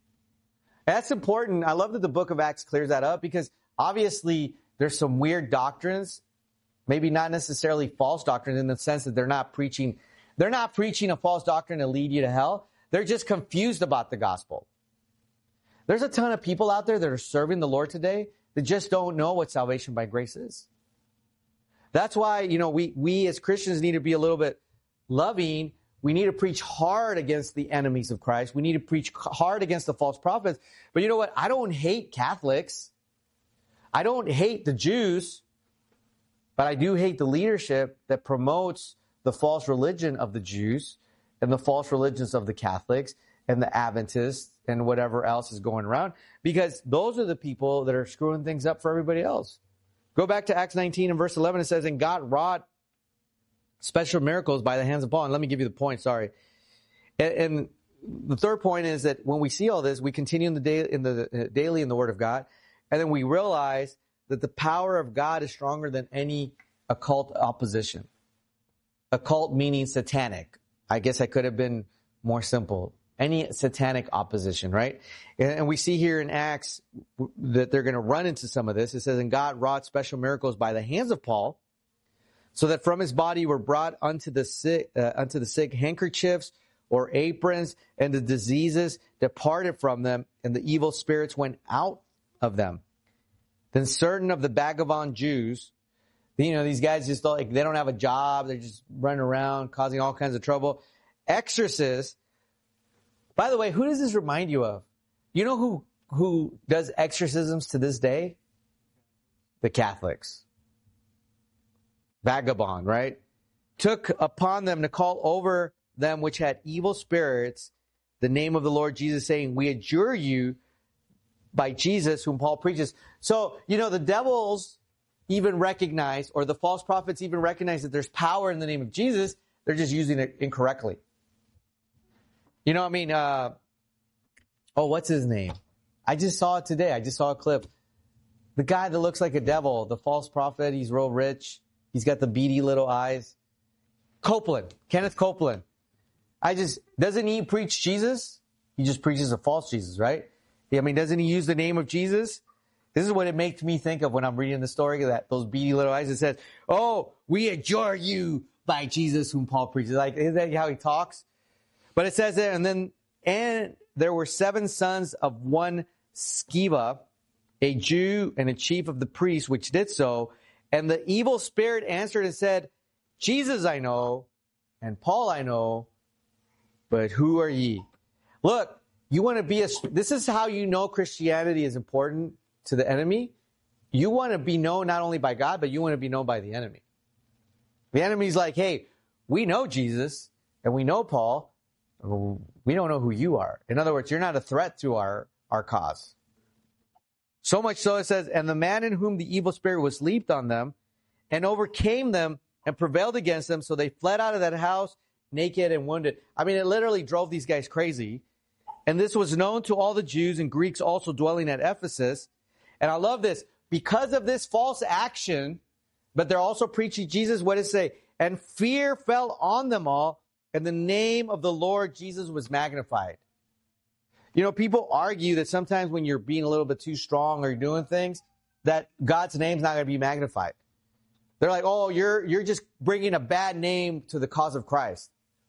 That's important. I love that the book of Acts clears that up because obviously there's some weird doctrines, maybe not necessarily false doctrines in the sense that they're not preaching, they're not preaching a false doctrine to lead you to hell. They're just confused about the gospel. There's a ton of people out there that are serving the Lord today that just don't know what salvation by grace is. That's why, you know, we, we as Christians need to be a little bit loving. We need to preach hard against the enemies of Christ. We need to preach hard against the false prophets. But you know what? I don't hate Catholics. I don't hate the Jews. But I do hate the leadership that promotes the false religion of the Jews and the false religions of the Catholics and the Adventists and whatever else is going around. Because those are the people that are screwing things up for everybody else. Go back to Acts nineteen and verse eleven. It says, and God wrought special miracles by the hands of Paul. And let me give you the point, sorry. And, and the third point is that when we see all this, we continue in the, day, in the uh, daily in the Word of God. And then we realize that the power of God is stronger than any occult opposition. Occult meaning satanic. I guess I could have been more simple. Any satanic opposition, right? And, and we see here in Acts that they're going to run into some of this. It says, and God wrought special miracles by the hands of Paul, so that from his body were brought unto the sick, uh, unto the sick handkerchiefs or aprons, and the diseases departed from them, and the evil spirits went out of them. Then certain of the Vagabond Jews, you know, these guys just like, they don't have a job, they're just running around causing all kinds of trouble. Exorcists. By the way, who does this remind you of? You know who, who does exorcisms to this day? The Catholics. Vagabond, right? Took upon them to call over them which had evil spirits the name of the Lord Jesus, saying, we adjure you by Jesus whom Paul preaches. So, you know, the devils even recognize, or the false prophets even recognize that there's power in the name of Jesus. They're just using it incorrectly. You know what I mean? Uh, oh, what's his name? I just saw it today. I just saw a clip. The guy that looks like a devil, the false prophet, he's real rich. He's got the beady little eyes. Copeland. Kenneth Copeland. I just, doesn't he preach Jesus? He just preaches a false Jesus, right? I mean, doesn't he use the name of Jesus? This is what it makes me think of when I'm reading the story of that, those beady little eyes. It says, oh, we adjure you by Jesus whom Paul preaches. Like, isn't that how he talks? But it says there, and then, and there were seven sons of one Sceva, a Jew and a chief of the priests, which did so. And the evil spirit answered and said, Jesus I know, and Paul I know, but who are ye? Look, you want to be a, this is how you know Christianity is important to the enemy. You want to be known not only by God, but you want to be known by the enemy. The enemy's like, hey, we know Jesus, and we know Paul, we don't know who you are. In other words, you're not a threat to our, our cause. So much so it says, and the man in whom the evil spirit was leaped on them and overcame them and prevailed against them. So they fled out of that house naked and wounded. I mean, it literally drove these guys crazy. And this was known to all the Jews and Greeks also dwelling at Ephesus. And I love this. Because of this false action, but they're also preaching Jesus, what does it say? And fear fell on them all, and the name of the Lord Jesus was magnified. You know, people argue that sometimes when you're being a little bit too strong or you're doing things, that God's name's not going to be magnified. They're like, oh, you're you're just bringing a bad name to the cause of Christ.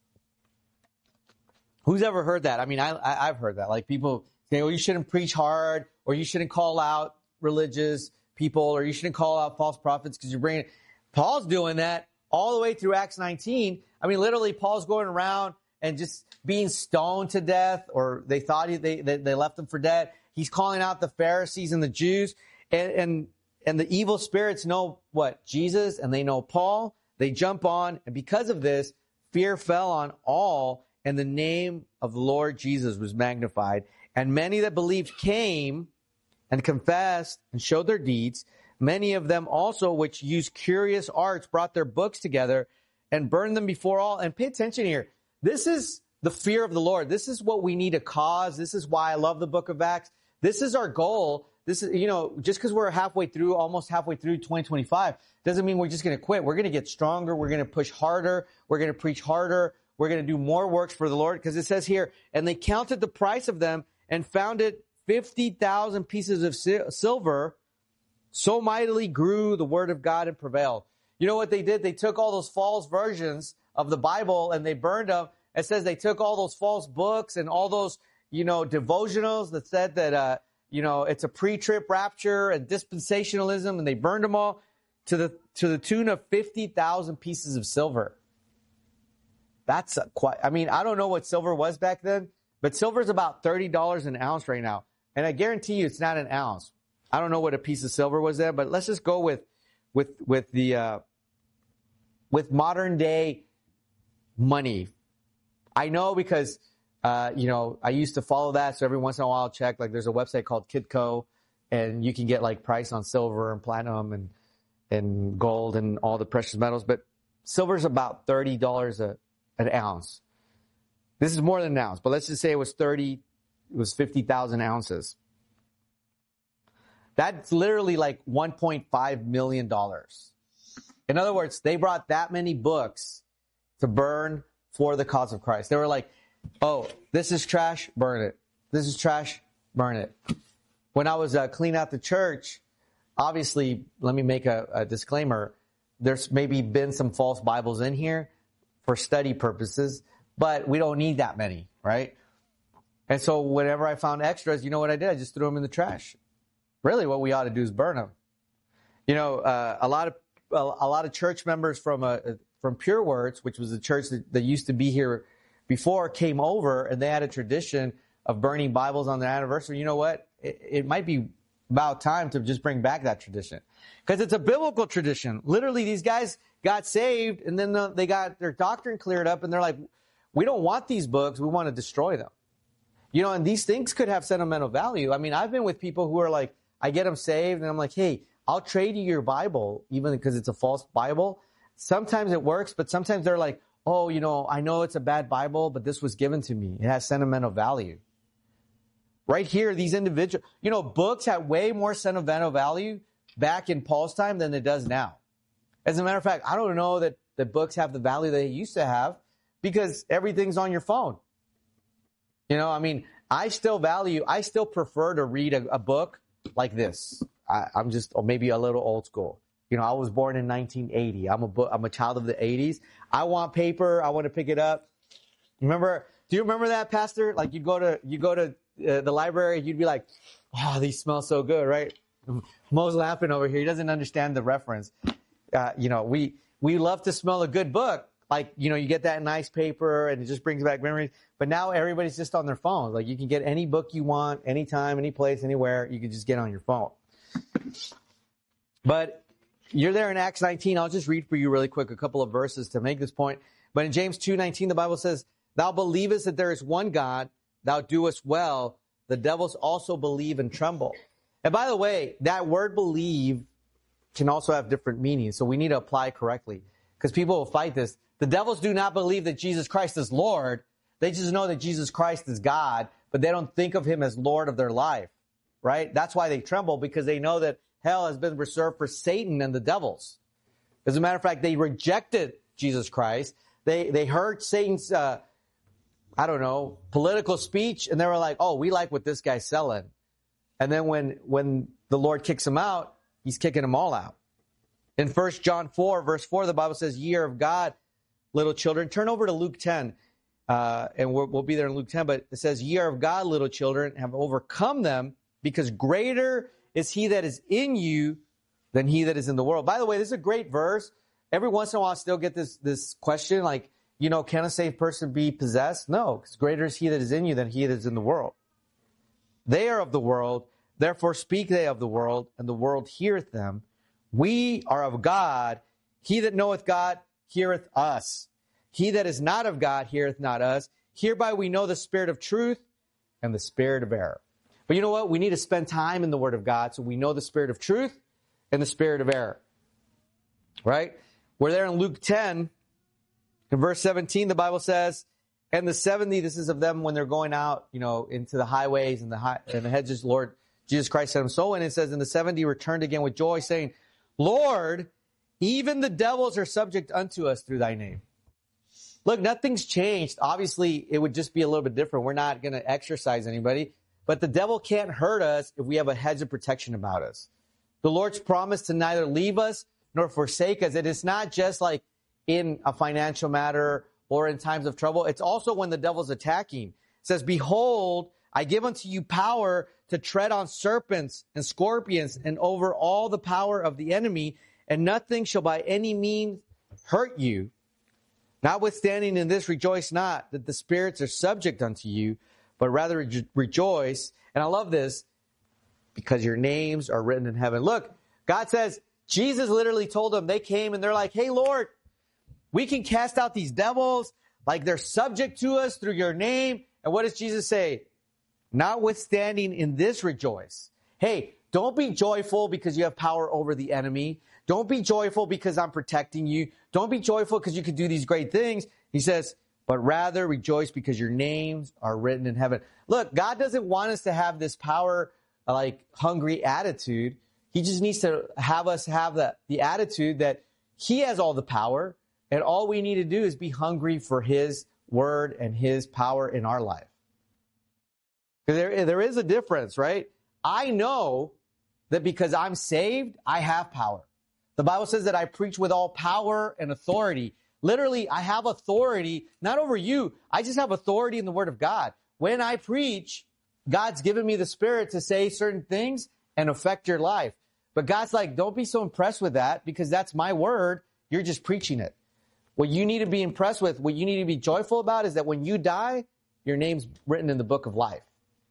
Who's ever heard that? I mean, I, I, I've heard that. Like people say, oh, you shouldn't preach hard, or you shouldn't call out religious people, or you shouldn't call out false prophets because you're bringing. Paul's doing that all the way through Acts nineteen. I mean, literally, Paul's going around and just being stoned to death, or they thought he, they, they they left him for dead. He's calling out the Pharisees and the Jews, and and and the evil spirits know what? Jesus, and they know Paul. They jump on, and because of this, fear fell on all, and the name of the Lord Jesus was magnified. And many that believed came and confessed and showed their deeds. Many of them also, which used curious arts, brought their books together and burned them before all. And pay attention here. This is the fear of the Lord. This is what we need to cause. This is why I love the book of Acts. This is our goal. This is, you know, just because we're halfway through, almost halfway through twenty twenty-five, doesn't mean we're just going to quit. We're going to get stronger. We're going to push harder. We're going to preach harder. We're going to do more works for the Lord. Because it says here, and they counted the price of them and found it fifty thousand pieces of silver. So mightily grew the word of God and prevailed. You know what they did? They took all those false versions of the Bible and they burned them. It says they took all those false books and all those, you know, devotionals that said that, uh, you know, it's a pre-trip rapture and dispensationalism, and they burned them all to the to the tune of fifty thousand pieces of silver. That's a quite, I mean, I don't know what silver was back then, but silver is about thirty dollars an ounce right now. And I guarantee you it's not an ounce. I don't know what a piece of silver was there, but let's just go with, with, with the, uh, with modern day money. I know because, uh, you know, I used to follow that. So every once in a while I'll check, like there's a website called Kitco, and you can get like price on silver and platinum and, and gold and all the precious metals. But silver's about thirty dollars a, an ounce. This is more than an ounce, but let's just say it was thirty, it was fifty thousand ounces. That's literally like one point five million dollars. In other words, they brought that many books to burn for the cause of Christ. They were like, oh, this is trash, burn it. This is trash, burn it. When I was uh, cleaning out the church, obviously, let me make a, a disclaimer. There's maybe been some false Bibles in here for study purposes, but we don't need that many, right? And so whenever I found extras, you know what I did? I just threw them in the trash. Really, what we ought to do is burn them. You know, uh, a lot of a, a lot of church members from uh, from Pure Words, which was a church that, that used to be here before, came over, and they had a tradition of burning Bibles on their anniversary. You know what? It, it might be about time to just bring back that tradition, because it's a biblical tradition. Literally, these guys got saved, and then the, they got their doctrine cleared up, and they're like, we don't want these books. We want to destroy them. You know, and these things could have sentimental value. I mean, I've been with people who are like, I get them saved, and I'm like, hey, I'll trade you your Bible, even because it's a false Bible. Sometimes it works, but sometimes they're like, oh, you know, I know it's a bad Bible, but this was given to me. It has sentimental value. Right here, these individuals, you know, books had way more sentimental value back in Paul's time than it does now. As a matter of fact, I don't know that the books have the value they used to have, because everything's on your phone. You know, I mean, I still value, I still prefer to read a, a book like this. I, I'm just, or maybe a little old school. You know, I was born in nineteen eighty. I'm a book, I'm a child of the eighties. I want paper. I want to pick it up. Remember, do you remember that, Pastor? Like you go to, you go to uh, the library, you'd be like, oh, these smell so good, right? Mo's laughing over here. He doesn't understand the reference. Uh, you know, we, we love to smell a good book. Like, you know, you get that nice paper and it just brings back memories. But now everybody's just on their phone. Like you can get any book you want, anytime, any place, anywhere. You can just get on your phone. But you're there in Acts nineteen. I'll just read for you really quick a couple of verses to make this point. But in James two nineteen, the Bible says, thou believest that there is one God, thou doest well. The devils also believe and tremble. And by the way, that word believe can also have different meanings. So we need to apply correctly because people will fight this. The devils do not believe that Jesus Christ is Lord. They just know that Jesus Christ is God, but they don't think of him as Lord of their life, right? That's why they tremble, because they know that hell has been reserved for Satan and the devils. As a matter of fact, they rejected Jesus Christ. They they heard Satan's, uh, I don't know, political speech, and they were like, oh, we like what this guy's selling. And then when, when the Lord kicks him out, he's kicking them all out. In First John four, verse four, the Bible says, ye are of God, little children. Turn over to Luke ten, uh, and we'll, we'll be there in Luke ten, but it says, ye are of God, little children, have overcome them, because greater is he that is in you than he that is in the world. By the way, this is a great verse. Every once in a while, I still get this, this question, like, you know, can a saved person be possessed? No, because greater is he that is in you than he that is in the world. They are of the world, therefore speak they of the world, and the world heareth them. We are of God. He that knoweth God heareth us. He that is not of God heareth not us. Hereby we know the spirit of truth and the spirit of error. But you know what? We need to spend time in the Word of God so we know the spirit of truth and the spirit of error. Right? We're there in Luke ten. In verse seventeen, the Bible says, and the seventy, this is of them when they're going out, you know, into the highways and the high, and the hedges, Lord Jesus Christ sent them so. And it says, and the seventy returned again with joy, saying, Lord, even the devils are subject unto us through thy name. Look, nothing's changed. Obviously, it would just be a little bit different. We're not going to exercise anybody, but the devil can't hurt us if we have a hedge of protection about us. The Lord's promise to neither leave us nor forsake us. It is not just like in a financial matter or in times of trouble. It's also when the devil's attacking. It says, behold, I give unto you power to tread on serpents and scorpions and over all the power of the enemy, and nothing shall by any means hurt you. Notwithstanding in this, rejoice not that the spirits are subject unto you, but rather re- rejoice. And I love this, because your names are written in heaven. Look, God says, Jesus literally told them, they came and they're like, hey, Lord, we can cast out these devils, like they're subject to us through your name. And what does Jesus say? Notwithstanding in this, rejoice. Hey, don't be joyful because you have power over the enemy. Don't be joyful because I'm protecting you. Don't be joyful because you can do these great things. He says, but rather rejoice because your names are written in heaven. Look, God doesn't want us to have this power, like hungry attitude. He just needs to have us have the, the attitude that he has all the power, and all we need to do is be hungry for his word and his power in our life. There, there is a difference, right? I know that because I'm saved, I have power. The Bible says that I preach with all power and authority. Literally, I have authority, not over you. I just have authority in the Word of God. When I preach, God's given me the Spirit to say certain things and affect your life. But God's like, don't be so impressed with that, because that's my word. You're just preaching it. What you need to be impressed with, what you need to be joyful about, is that when you die, your name's written in the book of life.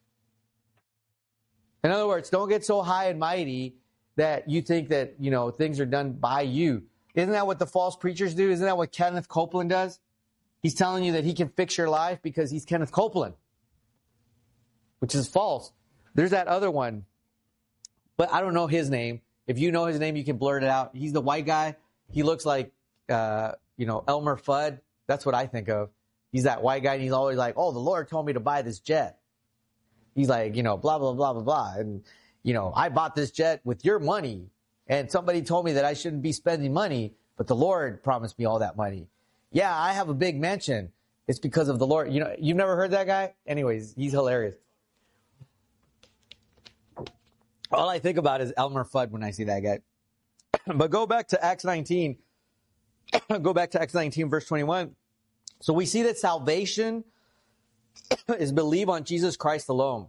In other words, don't get so high and mighty that you think that, you know, things are done by you. Isn't that what the false preachers do? Isn't that what Kenneth Copeland does? He's telling you that he can fix your life because he's Kenneth Copeland, which is false. There's that other one, but I don't know his name. If you know his name, you can blurt it out. He's the white guy. He looks like, uh, you know, Elmer Fudd. That's what I think of. He's that white guy, and he's always like, oh, the Lord told me to buy this jet. He's like, you know, blah, blah, blah, blah, blah. And, you know, I bought this jet with your money, and somebody told me that I shouldn't be spending money, but the Lord promised me all that money. Yeah, I have a big mansion. It's because of the Lord. You know, you've never heard that guy? Anyways, he's hilarious. All I think about is Elmer Fudd when I see that guy. But go back to Acts nineteen. Go back to Acts nineteen, verse twenty-one. So we see that salvation is believe on Jesus Christ alone.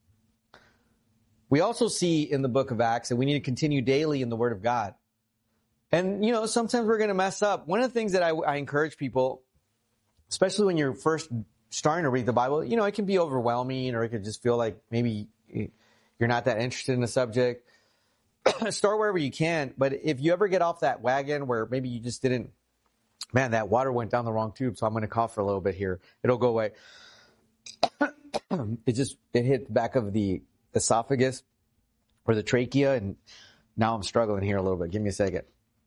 We also see in the book of Acts that we need to continue daily in the Word of God. And, you know, sometimes we're going to mess up. One of the things that I, I encourage people, especially when you're first starting to read the Bible, you know, it can be overwhelming, or it could just feel like maybe you're not that interested in the subject. Start wherever you can. But if you ever get off that wagon where maybe you just didn't, man, that water went down the wrong tube, so I'm going to cough for a little bit here. It'll go away. It just, it hit the back of the esophagus. or the trachea. And now I'm struggling here a little bit. Give me a second.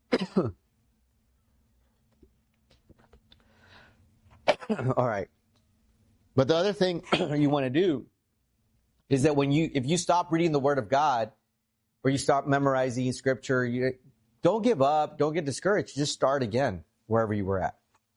All right. But the other thing you want to do is that when you, if you stop reading the Word of God, or you stop memorizing Scripture, you don't give up, don't get discouraged. Just start again wherever you were at.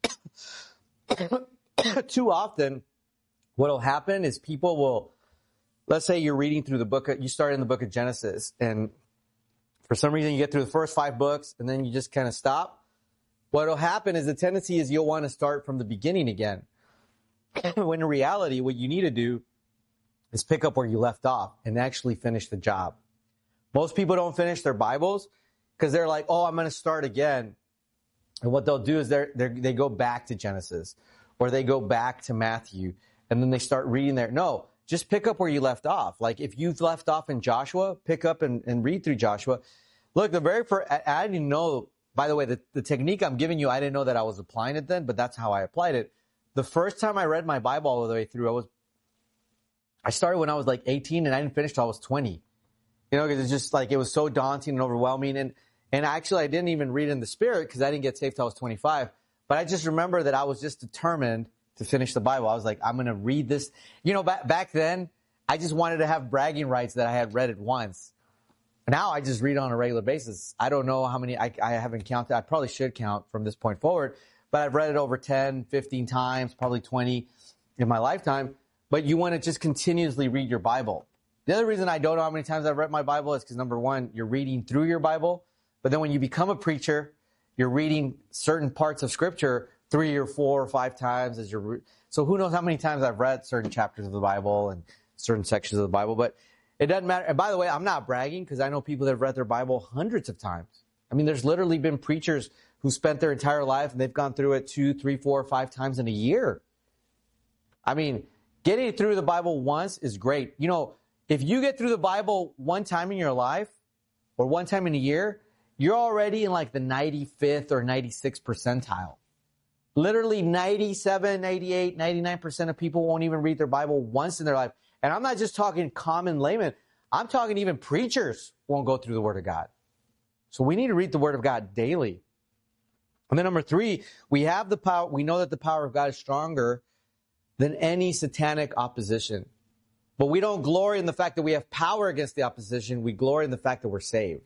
Too often, what will happen is people will, let's say you're reading through the book, of, you start in the book of Genesis, and for some reason you get through the first five books, and then you just kind of stop. What will happen is the tendency is you'll want to start from the beginning again. When in reality, what you need to do is pick up where you left off and actually finish the job. Most people don't finish their Bibles because they're like, oh, I'm going to start again. And what they'll do is they they go back to Genesis, or they go back to Matthew, and then they start reading there. No, just pick up where you left off. Like if you've left off in Joshua, pick up and, and read through Joshua. Look, the very first, I, I didn't know, by the way, the, the technique I'm giving you, I didn't know that I was applying it then, but that's how I applied it. The first time I read my Bible all the way through, I was, I started when I was like eighteen, and I didn't finish till I was twenty. You know, because it's just like, it was so daunting and overwhelming. And, and actually, I didn't even read in the Spirit because I didn't get saved till I was twenty-five. But I just remember that I was just determined to finish the Bible. I was like, I'm going to read this. You know, back, back then, I just wanted to have bragging rights that I had read it once. Now I just read on a regular basis. I don't know how many, I, I haven't counted. I probably should count from this point forward. But I've read it over ten, fifteen times, probably twenty in my lifetime. But you want to just continuously read your Bible. The other reason I don't know how many times I've read my Bible is because, number one, you're reading through your Bible. But then when you become a preacher, you're reading certain parts of Scripture three or four or five times as you're. Re- so who knows how many times I've read certain chapters of the Bible and certain sections of the Bible. But it doesn't matter. And by the way, I'm not bragging because I know people that have read their Bible hundreds of times. I mean, there's literally been preachers who spent their entire life and they've gone through it two, three, four, five times in a year. I mean, getting through the Bible once is great. You know, if you get through the Bible one time in your life or one time in a year, you're already in like the ninety-fifth or ninety-sixth percentile. Literally ninety-seven, ninety-eight, ninety-nine percent of people won't even read their Bible once in their life. And I'm not just talking common laymen. I'm talking even preachers won't go through the Word of God. So we need to read the Word of God daily. And then number three, we have the power. We know that the power of God is stronger than any satanic opposition. But we don't glory in the fact that we have power against the opposition. We glory in the fact that we're saved.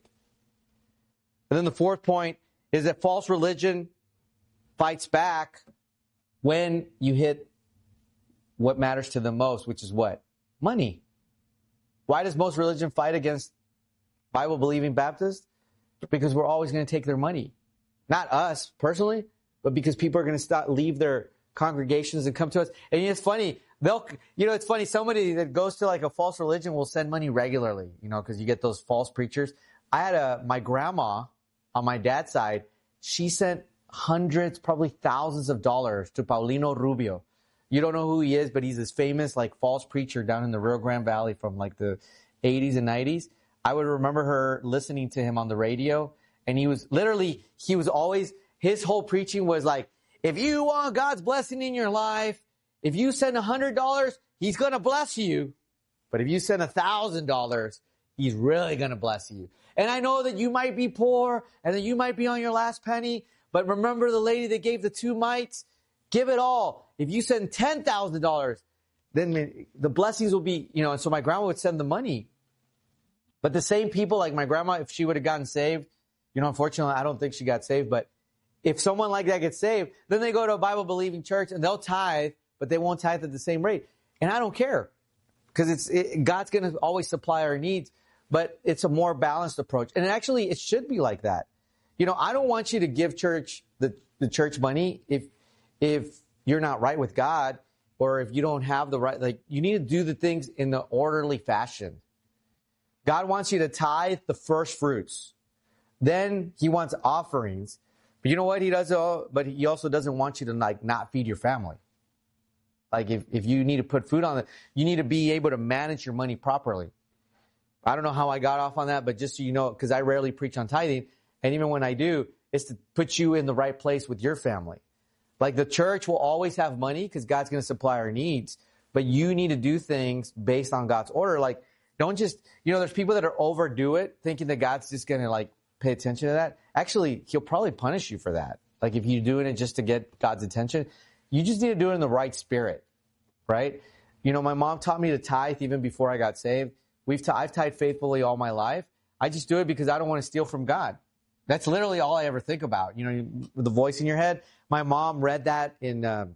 And then the fourth point is that false religion fights back when you hit what matters to them most, which is what? Money. Why does most religion fight against Bible-believing Baptists? Because we're always going to take their money. Not us, personally, but because people are going to start, leave their congregations and come to us. And it's funny, they'll, you know, it's funny, somebody that goes to like a false religion will send money regularly, you know, because you get those false preachers. I had a, my grandma on my dad's side, she sent hundreds, probably thousands of dollars to Paulino Rubio. You don't know who he is, but he's this famous like false preacher down in the Rio Grande Valley from like the eighties and nineties. I would remember her listening to him on the radio, and he was literally, he was always, his whole preaching was like, if you want God's blessing in your life, if you send a hundred dollars, he's going to bless you. But if you send a thousand dollars, he's really going to bless you. And I know that you might be poor and that you might be on your last penny, but remember the lady that gave the two mites? Give it all. If you send ten thousand dollars, then the blessings will be, you know, and so my grandma would send the money. But the same people, like my grandma, if she would have gotten saved, you know, unfortunately, I don't think she got saved, but if someone like that gets saved, then they go to a Bible-believing church and they'll tithe, but they won't tithe at the same rate. And I don't care because it's it, God's going to always supply our needs, but it's a more balanced approach. And actually, it should be like that. You know, I don't want you to give church the, the church money if if you're not right with God or if you don't have the right, like you need to do the things in the orderly fashion. God wants you to tithe the first fruits. Then he wants offerings. But you know what he does? But he also doesn't want you to like not feed your family. Like if, if you need to put food on it, you need to be able to manage your money properly. I don't know how I got off on that, but just so you know, because I rarely preach on tithing. And even when I do, it's to put you in the right place with your family. Like the church will always have money because God's going to supply our needs. But you need to do things based on God's order. Like Don't just, you know, there's people that are overdo it, thinking that God's just going to like pay attention to that. Actually, he'll probably punish you for that. Like if you're doing it just to get God's attention, you just need to do it in the right spirit, right? You know, my mom taught me to tithe even before I got saved. We've t- I've tithed faithfully all my life. I just do it because I don't want to steal from God. That's literally all I ever think about. You know, with the voice in your head. My mom read that in, um,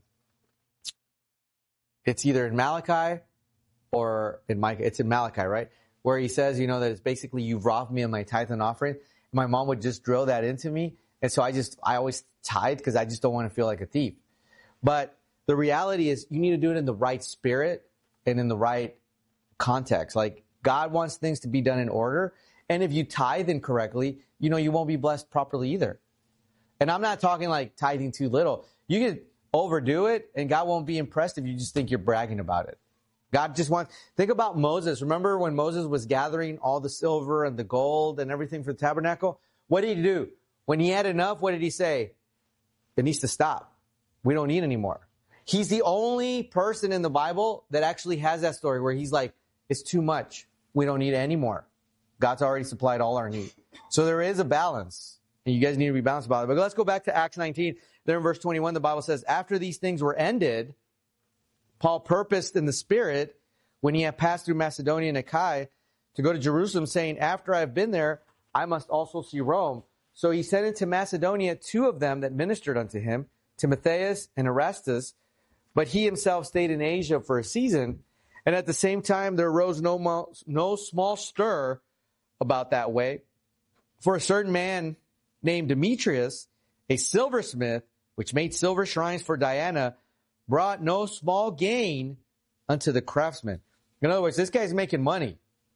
it's either in Malachi or in Micah. It's in Malachi, right? Where he says, you know, that it's basically, you've robbed me of my tithe and offering. My mom would just drill that into me. And so I just, I always tithe because I just don't want to feel like a thief. But the reality is you need to do it in the right spirit and in the right context. Like God wants things to be done in order. And if you tithe incorrectly, you know, you won't be blessed properly either. And I'm not talking like tithing too little. You can overdo it and God won't be impressed if you just think you're bragging about it. God just wants, think about Moses. Remember when Moses was gathering all the silver and the gold and everything for the tabernacle? What did he do? When he had enough, what did he say? It needs to stop. We don't need any more. He's the only person in the Bible that actually has that story where he's like, it's too much. We don't need any more. God's already supplied all our need. So there is a balance. And you guys need to be balanced about it. But let's go back to Acts nineteen. There in verse twenty-one, the Bible says, after these things were ended, Paul purposed in the Spirit, when he had passed through Macedonia and Achaia, to go to Jerusalem, saying, after I have been there, I must also see Rome. So he sent into Macedonia two of them that ministered unto him, Timotheus and Erastus, but he himself stayed in Asia for a season. And at the same time, there arose no, mo- no small stir about that way. For a certain man named Demetrius, a silversmith, which made silver shrines for Diana, brought no small gain unto the craftsmen. In other words, this guy's making money.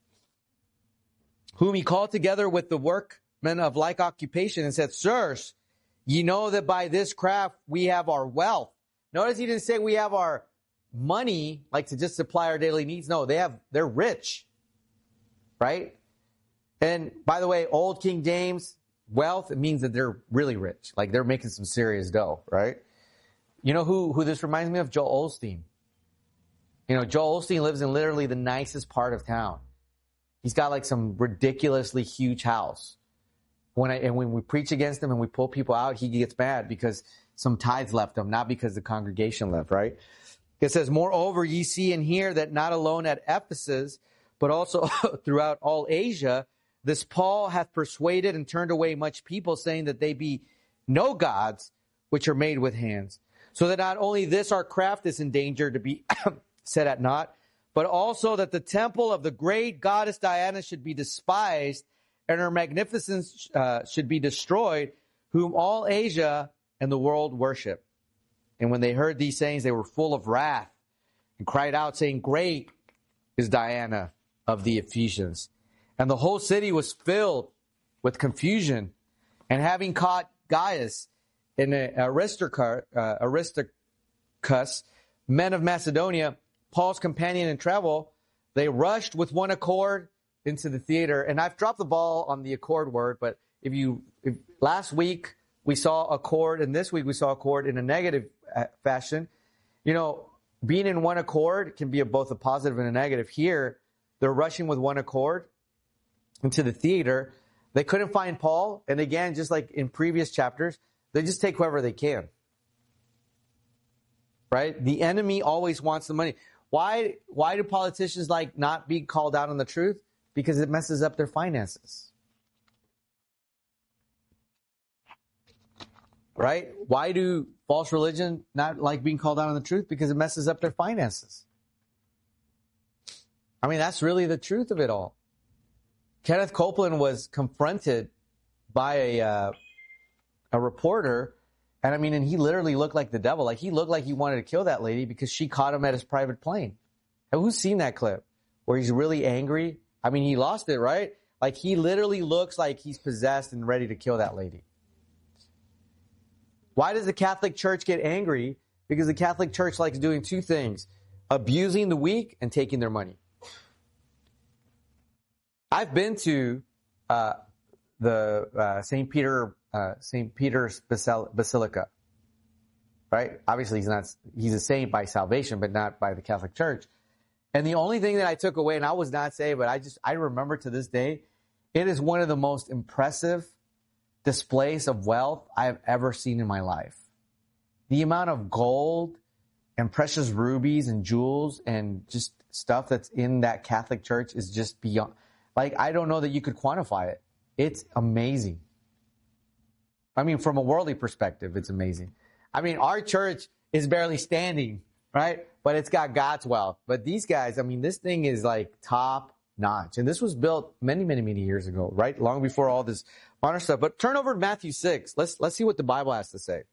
Whom he called together with the workmen of like occupation and said, sirs, ye know that by this craft we have our wealth. Notice he didn't say we have our money, like to just supply our daily needs. No, they have, they're rich. Right? And by the way, old King James, wealth, it means that they're really rich. Like they're making some serious dough, right? You know who, who this reminds me of? Joel Osteen. You know, Joel Osteen lives in literally the nicest part of town. He's got like some ridiculously huge house. When I, and when we preach against him and we pull people out, he gets mad because some tithes left him, not because the congregation left, right? It says, moreover, ye see and hear that not alone at Ephesus, but also throughout all Asia, this Paul hath persuaded and turned away much people, saying that they be no gods which are made with hands. So that not only this our craft is in danger to be set at naught, but also that the temple of the great goddess Diana should be despised, and her magnificence uh, should be destroyed, whom all Asia and the world worship. And when they heard these sayings, they were full of wrath and cried out, saying, great is Diana of the Ephesians. And the whole city was filled with confusion. And having caught Gaius and Aristarchus, uh, Aristarchus, men of Macedonia, Paul's companion in travel, they rushed with one accord into the theater. And I've dropped the ball on the accord word, but if you, if, last week we saw accord, and this week we saw accord in a negative fashion. You know, being in one accord can be a, both a positive and a negative. Here, they're rushing with one accord into the theater. They couldn't find Paul. And again, just like in previous chapters, they just take whoever they can. Right? The enemy always wants the money. Why, why do politicians like not be called out on the truth? Because it messes up their finances. Right? Why do false religion not like being called out on the truth? Because it messes up their finances. I mean, that's really the truth of it all. Kenneth Copeland was confronted by a uh, a reporter, and I mean, and he literally looked like the devil. Like he looked like he wanted to kill that lady because she caught him at his private plane. And who's seen that clip where he's really angry? I mean, he lost it, right? Like he literally looks like he's possessed and ready to kill that lady. Why does the Catholic Church get angry? Because the Catholic Church likes doing two things: abusing the weak and taking their money. I've been to uh, the uh, Saint Peter, uh, Saint Peter's Basilica, right? Obviously, he's not, he's a saint by salvation, but not by the Catholic Church. And the only thing that I took away, and I was not saved, but I just, I remember to this day, it is one of the most impressive displays of wealth I have ever seen in my life. The amount of gold and precious rubies and jewels and just stuff that's in that Catholic church is just beyond, like, I don't know that you could quantify it. It's amazing. I mean, from a worldly perspective, it's amazing. I mean, our church is barely standing, right? But it's got God's wealth. But these guys, I mean, this thing is like top notch. And this was built many, many, many years ago, right? Long before all this modern stuff. But turn over to Matthew six. Let's, let's see what the Bible has to say.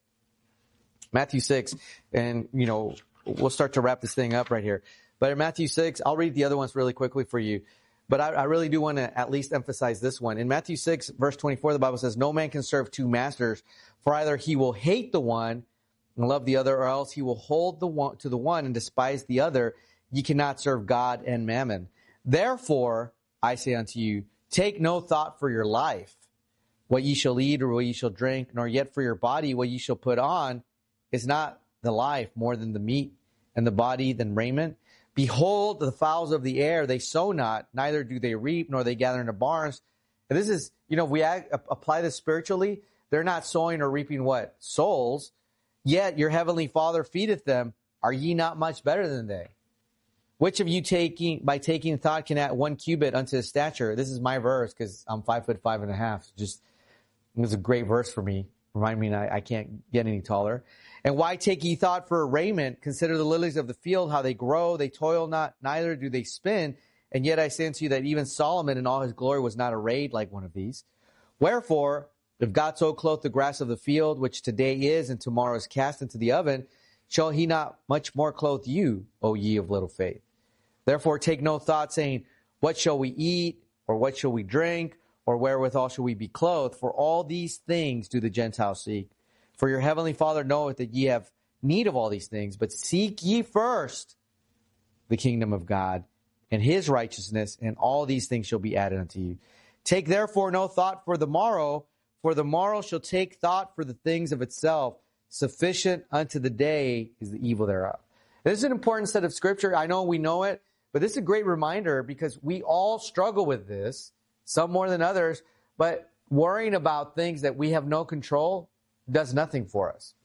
Matthew six. And, you know, we'll start to wrap this thing up right here. But in Matthew six, I'll read the other ones really quickly for you. But I, I really do want to at least emphasize this one. In Matthew six, verse twenty-four, the Bible says, no man can serve two masters, for either he will hate the one and love the other, or else he will hold the one to the one and despise the other. Ye cannot serve God and mammon. Therefore, I say unto you, take no thought for your life, what ye shall eat or what ye shall drink, nor yet for your body what ye shall put on. Is not the life more than the meat, and the body than raiment? Behold, the fowls of the air, they sow not, neither do they reap, nor they gather into barns. And this is, you know, if we ag- apply this spiritually, they're not sowing or reaping what? Souls. Yet your heavenly Father feedeth them. Are ye not much better than they? Which of you taking, by taking thought can add one cubit unto his stature? This is my verse because I'm five foot five and a half. Just, it was a great verse for me. Remind me I, I can't get any taller. And why take ye thought for raiment? Consider the lilies of the field, how they grow. They toil not, neither do they spin. And yet I say unto you that even Solomon in all his glory was not arrayed like one of these. Wherefore, if God so clothe the grass of the field, which today is and tomorrow is cast into the oven, shall he not much more clothe you, O ye of little faith? Therefore take no thought, saying, what shall we eat, or what shall we drink, or wherewithal shall we be clothed? For all these things do the Gentiles seek. For your heavenly Father knoweth that ye have need of all these things, but seek ye first the kingdom of God and his righteousness, and all these things shall be added unto you. Take therefore no thought for the morrow, for the morrow shall take thought for the things of itself. Sufficient unto the day is the evil thereof. This is an important set of scripture. I know we know it, but this is a great reminder because we all struggle with this, some more than others, but worrying about things that we have no control does nothing for us.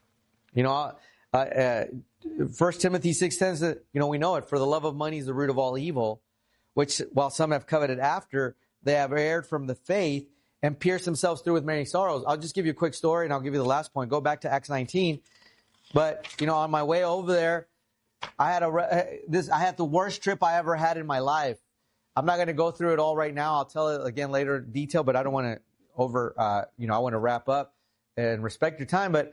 You know, uh, uh, First Timothy six ten says, you know, we know it, for the love of money is the root of all evil, which while some have coveted after, they have erred from the faith and pierced themselves through with many sorrows. I'll just give you a quick story and I'll give you the last point. Go back to Acts nineteen. But, you know, on my way over there, I had a, this, I had the worst trip I ever had in my life. I'm not going to go through it all right now. I'll tell it again later in detail, but I don't want to over, uh, you know, I want to wrap up and respect your time. But,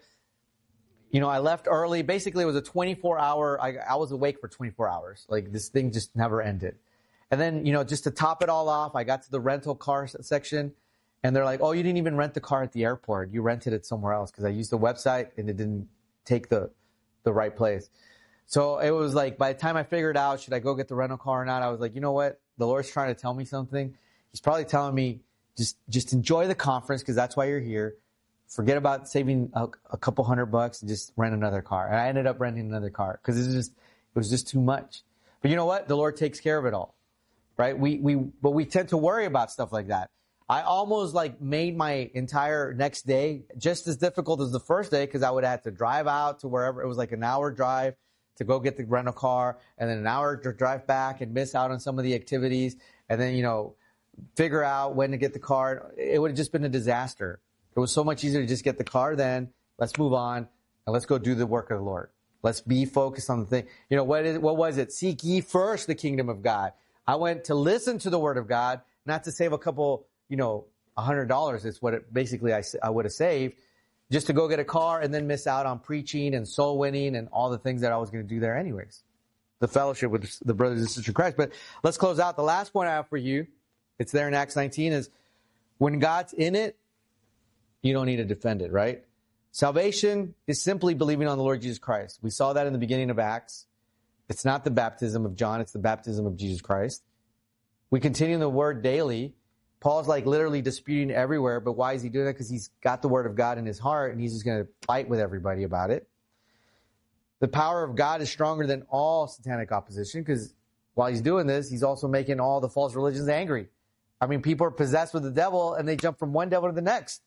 you know, I left early. Basically, it was a twenty-four hour, I, I was awake for twenty-four hours. Like, this thing just never ended. And then, you know, just to top it all off, I got to the rental car section, and they're like, oh, you didn't even rent the car at the airport. You rented it somewhere else, because I used the website, and it didn't take the the right place. So it was like, by the time I figured out, should I go get the rental car or not, I was like, you know what? The Lord's trying to tell me something. He's probably telling me, just just enjoy the conference, because that's why you're here. Forget about saving a, a couple hundred bucks and just rent another car. And I ended up renting another car because it was just it was just too much. But you know what? The Lord takes care of it all, right? We we but we tend to worry about stuff like that. I almost like made my entire next day just as difficult as the first day, because I would have to drive out to wherever. It was like an hour drive to go get the rental car, and then an hour to drive back and miss out on some of the activities, and then, you know, figure out when to get the car. It would have just been a disaster. It was so much easier to just get the car then. Let's move on and let's go do the work of the Lord. Let's be focused on the thing. You know, what is, what was it? Seek ye first the kingdom of God. I went to listen to the word of God, not to save a couple, you know, a hundred dollars is what it basically I, I would have saved, just to go get a car and then miss out on preaching and soul winning and all the things that I was going to do there anyways. The fellowship with the brothers and sisters in Christ. But let's close out. The last point I have for you, it's there in Acts nineteen, is when God's in it, you don't need to defend it, right? Salvation is simply believing on the Lord Jesus Christ. We saw that in the beginning of Acts. It's not the baptism of John, it's the baptism of Jesus Christ. We continue in the word daily. Paul's like literally disputing everywhere, but why is he doing that? Because he's got the word of God in his heart, and he's just going to fight with everybody about it. The power of God is stronger than all satanic opposition, because while he's doing this, he's also making all the false religions angry. I mean, people are possessed with the devil and they jump from one devil to the next.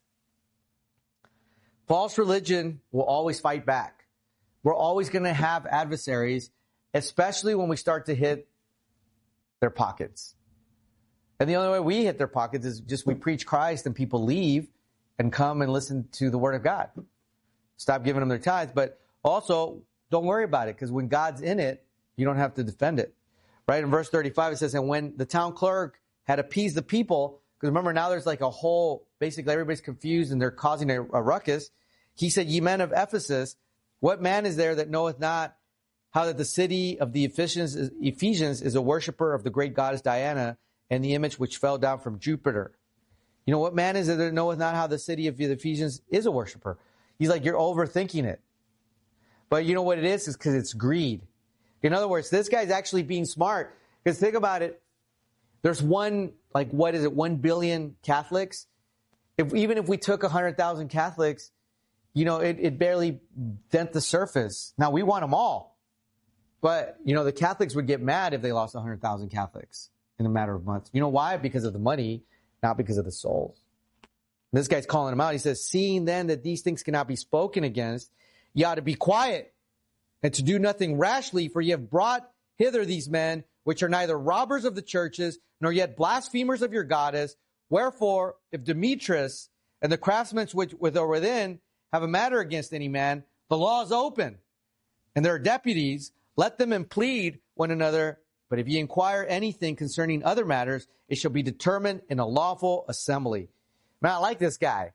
False religion will always fight back. We're always going to have adversaries, especially when we start to hit their pockets. And the only way we hit their pockets is just we preach Christ and people leave and come and listen to the word of God. Stop giving them their tithes, but also don't worry about it, because when God's in it, you don't have to defend it. Right? In verse thirty-five, it says, and when the town clerk had appeased the people, because remember now there's like a whole, basically everybody's confused and they're causing a, a ruckus. He said, ye men of Ephesus, what man is there that knoweth not how that the city of the Ephesians is, Ephesians is a worshiper of the great goddess Diana and the image which fell down from Jupiter? You know, what man is there that knoweth not how the city of the Ephesians is a worshiper? He's like, you're overthinking it. But you know what it is? It's because it's greed. In other words, this guy's actually being smart. Because think about it. There's one, like, what is it, one billion Catholics? If even if we took one hundred thousand Catholics, you know, it, it barely dent the surface. Now, we want them all. But, you know, the Catholics would get mad if they lost one hundred thousand Catholics in a matter of months. You know why? Because of the money, not because of the souls. This guy's calling them out. He says, seeing then that these things cannot be spoken against, ye ought to be quiet and to do nothing rashly, for ye have brought hither these men, which are neither robbers of the churches, nor yet blasphemers of your goddess. Wherefore, if Demetrius and the craftsmen which with or within have a matter against any man, the law is open, and there are deputies, let them implead one another. But if ye inquire anything concerning other matters, it shall be determined in a lawful assembly. Man, I like this guy.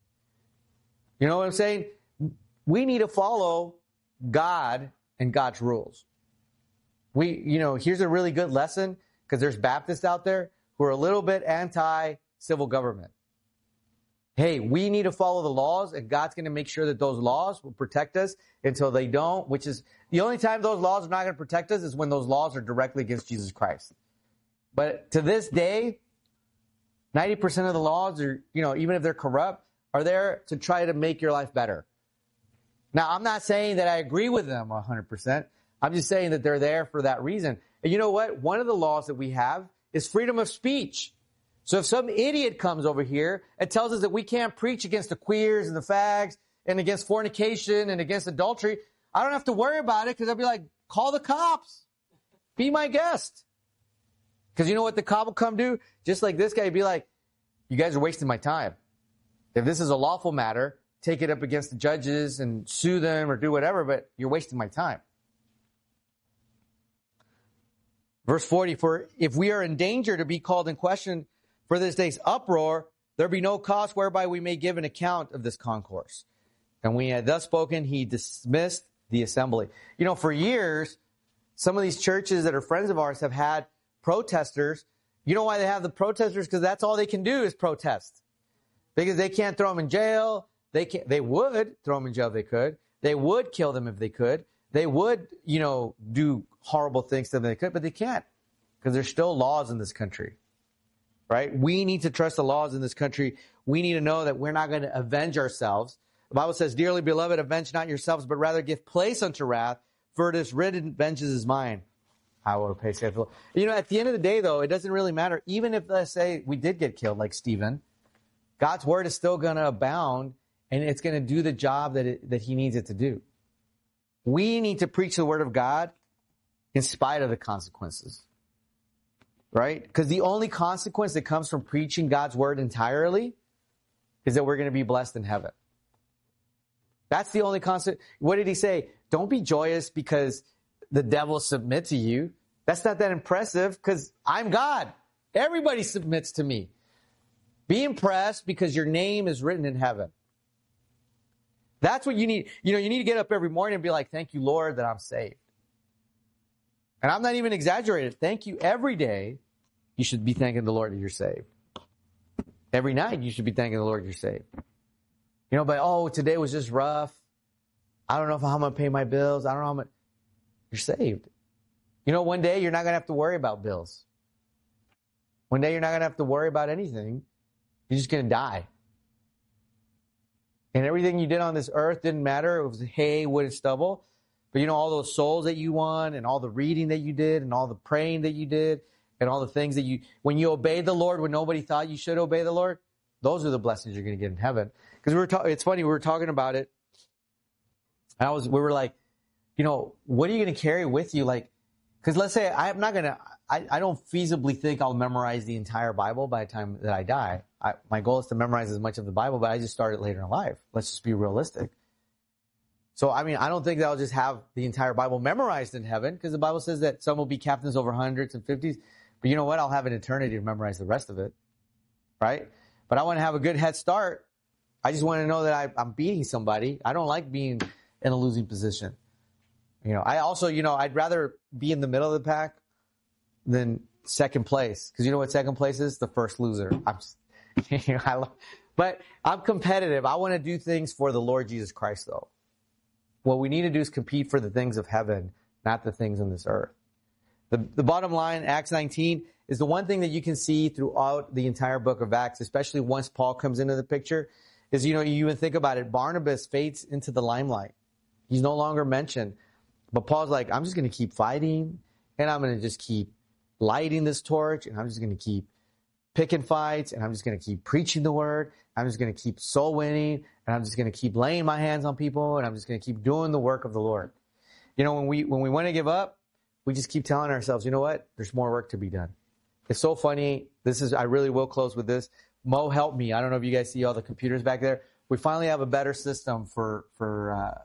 You know what I'm saying? We need to follow God and God's rules. We, you know, here's a really good lesson, because there's Baptists out there who are a little bit anti-civil government. Hey, we need to follow the laws, and God's going to make sure that those laws will protect us until they don't, which is the only time those laws are not going to protect us is when those laws are directly against Jesus Christ. But to this day, ninety percent of the laws are, you know, even if they're corrupt, are there to try to make your life better. Now, I'm not saying that I agree with them one hundred percent. I'm just saying that they're there for that reason. And you know what? One of the laws that we have is freedom of speech. So if some idiot comes over here and tells us that we can't preach against the queers and the fags and against fornication and against adultery, I don't have to worry about it, because I'll be like, call the cops. Be my guest. Because you know what the cop will come do? Just like this guy, he'd be like, you guys are wasting my time. If this is a lawful matter, take it up against the judges and sue them or do whatever, but you're wasting my time. Verse forty, for if we are in danger to be called in question for this day's uproar, there be no cause whereby we may give an account of this concourse. And when he had thus spoken, he dismissed the assembly. You know, for years, some of these churches that are friends of ours have had protesters. You know why they have the protesters? Because that's all they can do is protest. Because they can't throw them in jail. They can't, they would throw them in jail if they could. They would kill them if they could. They would, you know, do horrible things to them if they could, but they can't. Because there's still laws in this country. Right? We need to trust the laws in this country. We need to know that we're not going to avenge ourselves. The Bible says, dearly beloved, avenge not yourselves, but rather give place unto wrath, for it is written, vengeance is mine. I will pay faithful. You know, at the end of the day, though, it doesn't really matter. Even if, let's say, we did get killed like Stephen, God's word is still going to abound, and it's going to do the job that it, that he needs it to do. We need to preach the word of God in spite of the consequences. Right? Because the only consequence that comes from preaching God's word entirely is that we're going to be blessed in heaven. That's the only consequence. What did he say? Don't be joyous because the devil submit to you. That's not that impressive, because I'm God. Everybody submits to me. Be impressed because your name is written in heaven. That's what you need. You know, you need to get up every morning and be like, thank you, Lord, that I'm saved. And I'm not even exaggerating. Thank you every day. You should be thanking the Lord that you're saved. Every night you should be thanking the Lord you're saved. You know, but, oh, today was just rough. I don't know if how I'm going to pay my bills. I don't know how much. You're saved. You know, one day you're not going to have to worry about bills. One day you're not going to have to worry about anything. You're just going to die. And everything you did on this earth didn't matter. It was hay, wood, and stubble. But you know, all those souls that you won and all the reading that you did and all the praying that you did and all the things that you, when you obeyed the Lord when nobody thought you should obey the Lord, those are the blessings you're going to get in heaven. Because we were talking, it's funny, we were talking about it. I was, we were like, you know, what are you going to carry with you? Like, because let's say I'm not going to, I, I don't feasibly think I'll memorize the entire Bible by the time that I die. I, my goal is to memorize as much of the Bible, but I just started later in life. Let's just be realistic. So, I mean, I don't think that I'll just have the entire Bible memorized in heaven, because the Bible says that some will be captains over hundreds and fifties. But you know what? I'll have an eternity to memorize the rest of it. Right? But I want to have a good head start. I just want to know that I, I'm beating somebody. I don't like being in a losing position. You know, I also, you know, I'd rather be in the middle of the pack than second place. Because you know what second place is? The first loser. I'm, you know, I love, but I'm competitive. I want to do things for the Lord Jesus Christ, though. What we need to do is compete for the things of heaven, not the things on this earth. The, the bottom line, Acts nineteen, is the one thing that you can see throughout the entire book of Acts, especially once Paul comes into the picture, is, you know, you even think about it, Barnabas fades into the limelight. He's no longer mentioned. But Paul's like, I'm just going to keep fighting, and I'm going to just keep lighting this torch, and I'm just going to keep picking fights, and I'm just going to keep preaching the word. I'm just going to keep soul winning, and I'm just going to keep laying my hands on people, and I'm just going to keep doing the work of the Lord. You know, when we when we want to give up, we just keep telling ourselves, you know what? There's more work to be done. It's so funny. This is, I really will close with this. Mo helped me. I don't know if you guys see all the computers back there. We finally have a better system for for uh,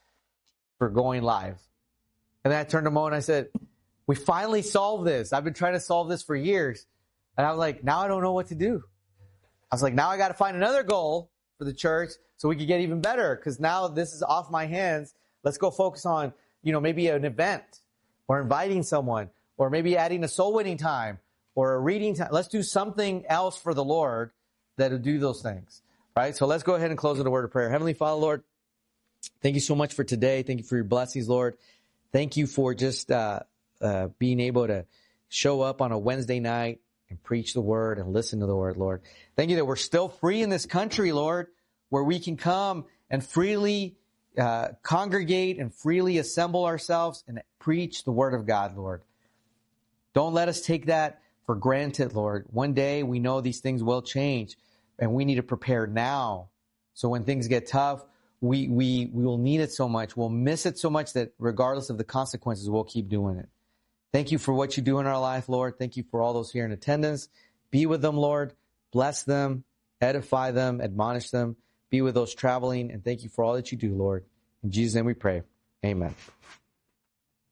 for going live. And then I turned to Mo and I said, we finally solved this. I've been trying to solve this for years. And I was like, now I don't know what to do. I was like, now I got to find another goal for the church so we can get even better, because now this is off my hands. Let's go focus on, you know, maybe an event or inviting someone or maybe adding a soul winning time or a reading time. Let's do something else for the Lord that'll do those things, right? So let's go ahead and close with a word of prayer. Heavenly Father, Lord, thank you so much for today. Thank you for your blessings, Lord. Thank you for just uh, uh, being able to show up on a Wednesday night and preach the word and listen to the word, Lord. Thank you that we're still free in this country, Lord, where we can come and freely uh, congregate and freely assemble ourselves and preach the word of God, Lord. Don't let us take that for granted, Lord. One day we know these things will change, and we need to prepare now. So when things get tough, we, we, we will need it so much. We'll miss it so much that regardless of the consequences, we'll keep doing it. Thank you for what you do in our life, Lord. Thank you for all those here in attendance. Be with them, Lord. Bless them, edify them, admonish them. Be with those traveling, and thank you for all that you do, Lord. In Jesus' name we pray. Amen.